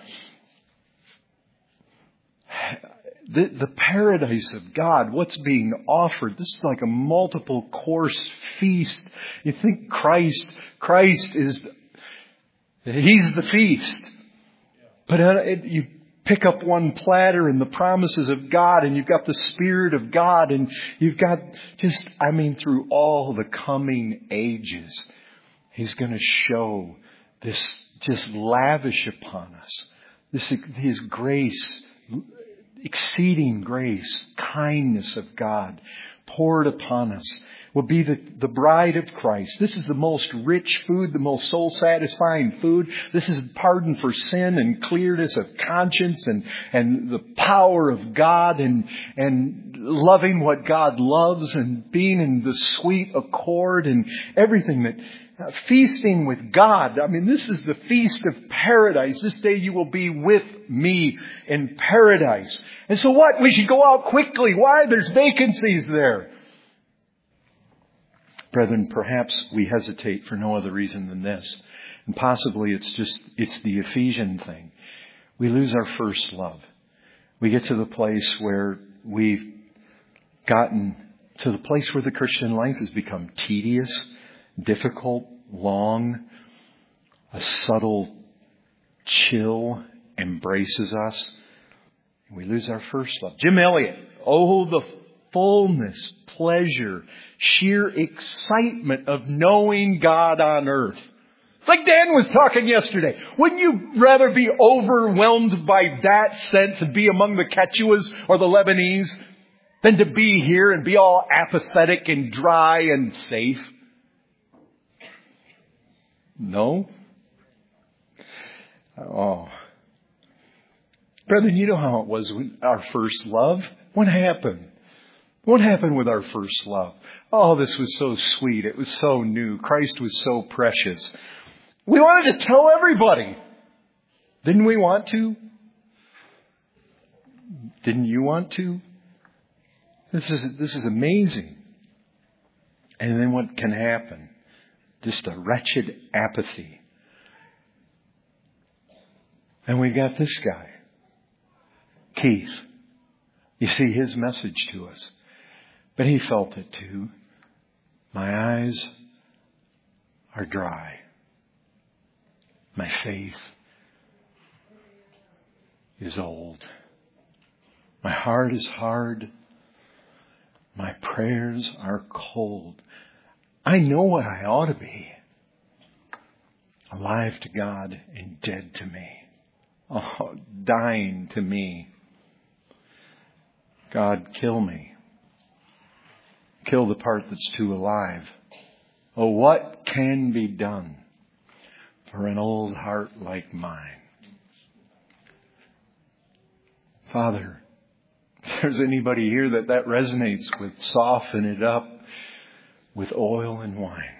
The, the paradise of God, what's being offered. This is like a multiple course feast. You think Christ, Christ is, He's the feast. But it, you pick up one platter and the promises of God, and you've got the Spirit of God, and you've got just, I mean, through all the coming ages, He's going to show this, just lavish upon us. This, His grace, exceeding grace, kindness of God poured upon us will be the, the bride of Christ. This is the most rich food, the most soul satisfying food. This is pardon for sin and clearness of conscience and, and the power of God and, and loving what God loves and being in the sweet accord and everything that Uh, feasting with God. I mean, this is the feast of paradise. This day you will be with me in paradise. And so what? We should go out quickly. Why? There's vacancies there. Brethren, perhaps we hesitate for no other reason than this. And possibly it's just, it's the Ephesian thing. We lose our first love. We get to the place where we've gotten to the place where the Christian life has become tedious, difficult, long. A subtle chill embraces us. We lose our first love. Jim Elliot. Oh, the fullness, pleasure, sheer excitement of knowing God on earth. It's like Dan was talking yesterday. Wouldn't you rather be overwhelmed by that sense and be among the Quechuas or the Lebanese than to be here and be all apathetic and dry and safe? No? Oh. Brethren, you know how it was with our first love. What happened? What happened with our first love? Oh, this was so sweet. It was so new. Christ was so precious. We wanted to tell everybody. Didn't we want to? Didn't you want to? This is, this is amazing. And then what can happen? Just a wretched apathy. And we've got this guy, Keith. You see his message to us. But he felt it too. My eyes are dry. My faith is old. My heart is hard. My prayers are cold. I know what I ought to be. Alive to God and dead to me. Oh, dying to me. God, kill me. Kill the part that's too alive. Oh, what can be done for an old heart like mine? Father, if there's anybody here that that resonates with, soften it up with oil and wine.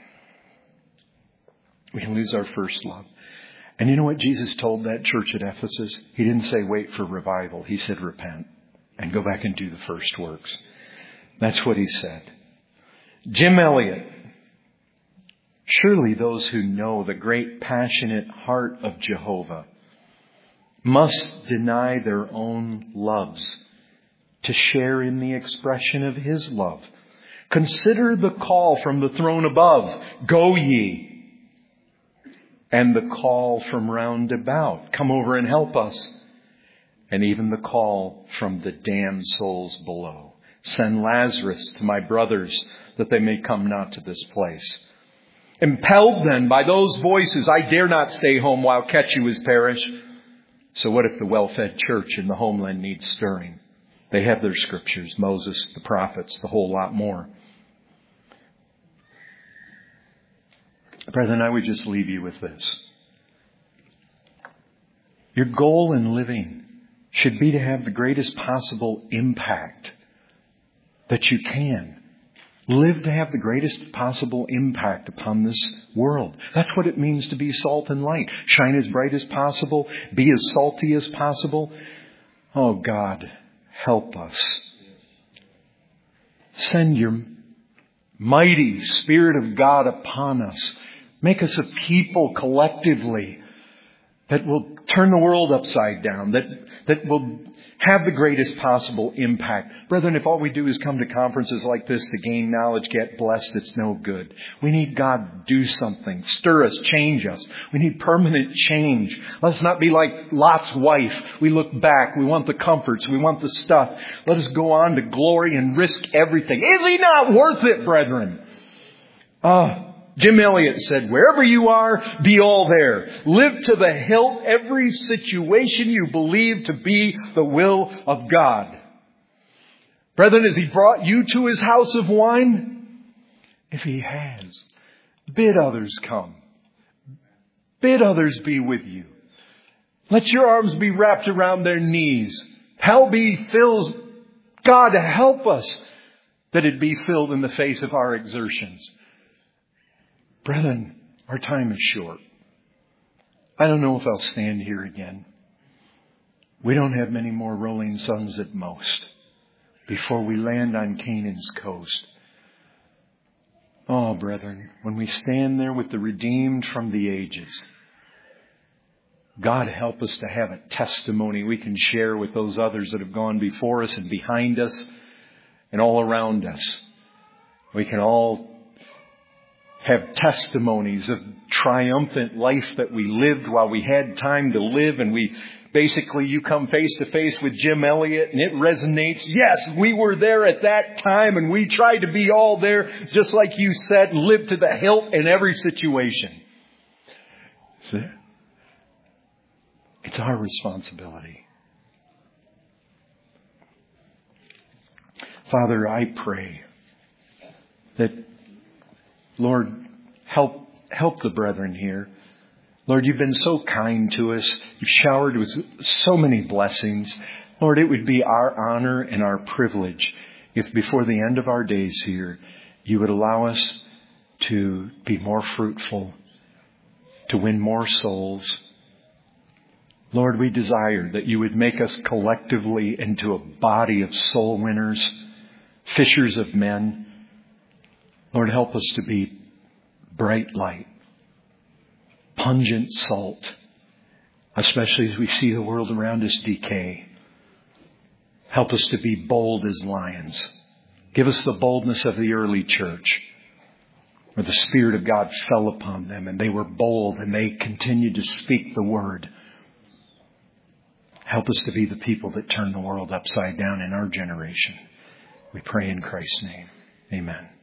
We lose our first love. And you know what Jesus told that church at Ephesus? He didn't say wait for revival. He said repent and go back and do the first works. That's what he said. Jim Elliot. Surely those who know the great passionate heart of Jehovah must deny their own loves to share in the expression of His love. Consider the call from the throne above. Go ye. And the call from round about. Come over and help us. And even the call from the damned souls below. Send Lazarus to my brothers that they may come not to this place. Impelled then by those voices, I dare not stay home while Ketchu is perished. So what if the well-fed church in the homeland needs stirring? They have their scriptures, Moses, the prophets, the whole lot more. Brethren, I would just leave you with this. Your goal in living should be to have the greatest possible impact that you can. Live to have the greatest possible impact upon this world. That's what it means to be salt and light. Shine as bright as possible. Be as salty as possible. Oh God, help us. Send your mighty Spirit of God upon us. Make us a people collectively that will turn the world upside down, that, that will have the greatest possible impact. Brethren, if all we do is come to conferences like this to gain knowledge, get blessed, it's no good. We need God to do something. Stir us, change us. We need permanent change. Let's not be like Lot's wife. We look back. We want the comforts. We want the stuff. Let us go on to glory and risk everything. Is He not worth it, brethren? Ah. Jim Elliot said, wherever you are, be all there. Live to the hilt every situation you believe to be the will of God. Brethren, has He brought you to His house of wine? If He has, bid others come. Bid others be with you. Let your arms be wrapped around their knees. Hell be filled. God, help us that it be filled in the face of our exertions. Brethren, our time is short. I don't know if I'll stand here again. We don't have many more rolling suns at most before we land on Canaan's coast. Oh, brethren, when we stand there with the redeemed from the ages, God help us to have a testimony we can share with those others that have gone before us and behind us and all around us. We can all have testimonies of triumphant life that we lived while we had time to live. And we basically, you come face to face with Jim Elliot and it resonates. Yes, we were there at that time and we tried to be all there, just like you said, live to the hilt in every situation. See? It's our responsibility. Father, I pray that, Lord, help help the brethren here. Lord, you've been so kind to us. You've showered with so many blessings. Lord, it would be our honor and our privilege if before the end of our days here, you would allow us to be more fruitful, to win more souls. Lord, we desire that you would make us collectively into a body of soul winners, fishers of men. Lord, help us to be bright light, pungent salt, especially as we see the world around us decay. Help us to be bold as lions. Give us the boldness of the early church, where the Spirit of God fell upon them and they were bold and they continued to speak the word. Help us to be the people that turn the world upside down in our generation. We pray in Christ's name. Amen.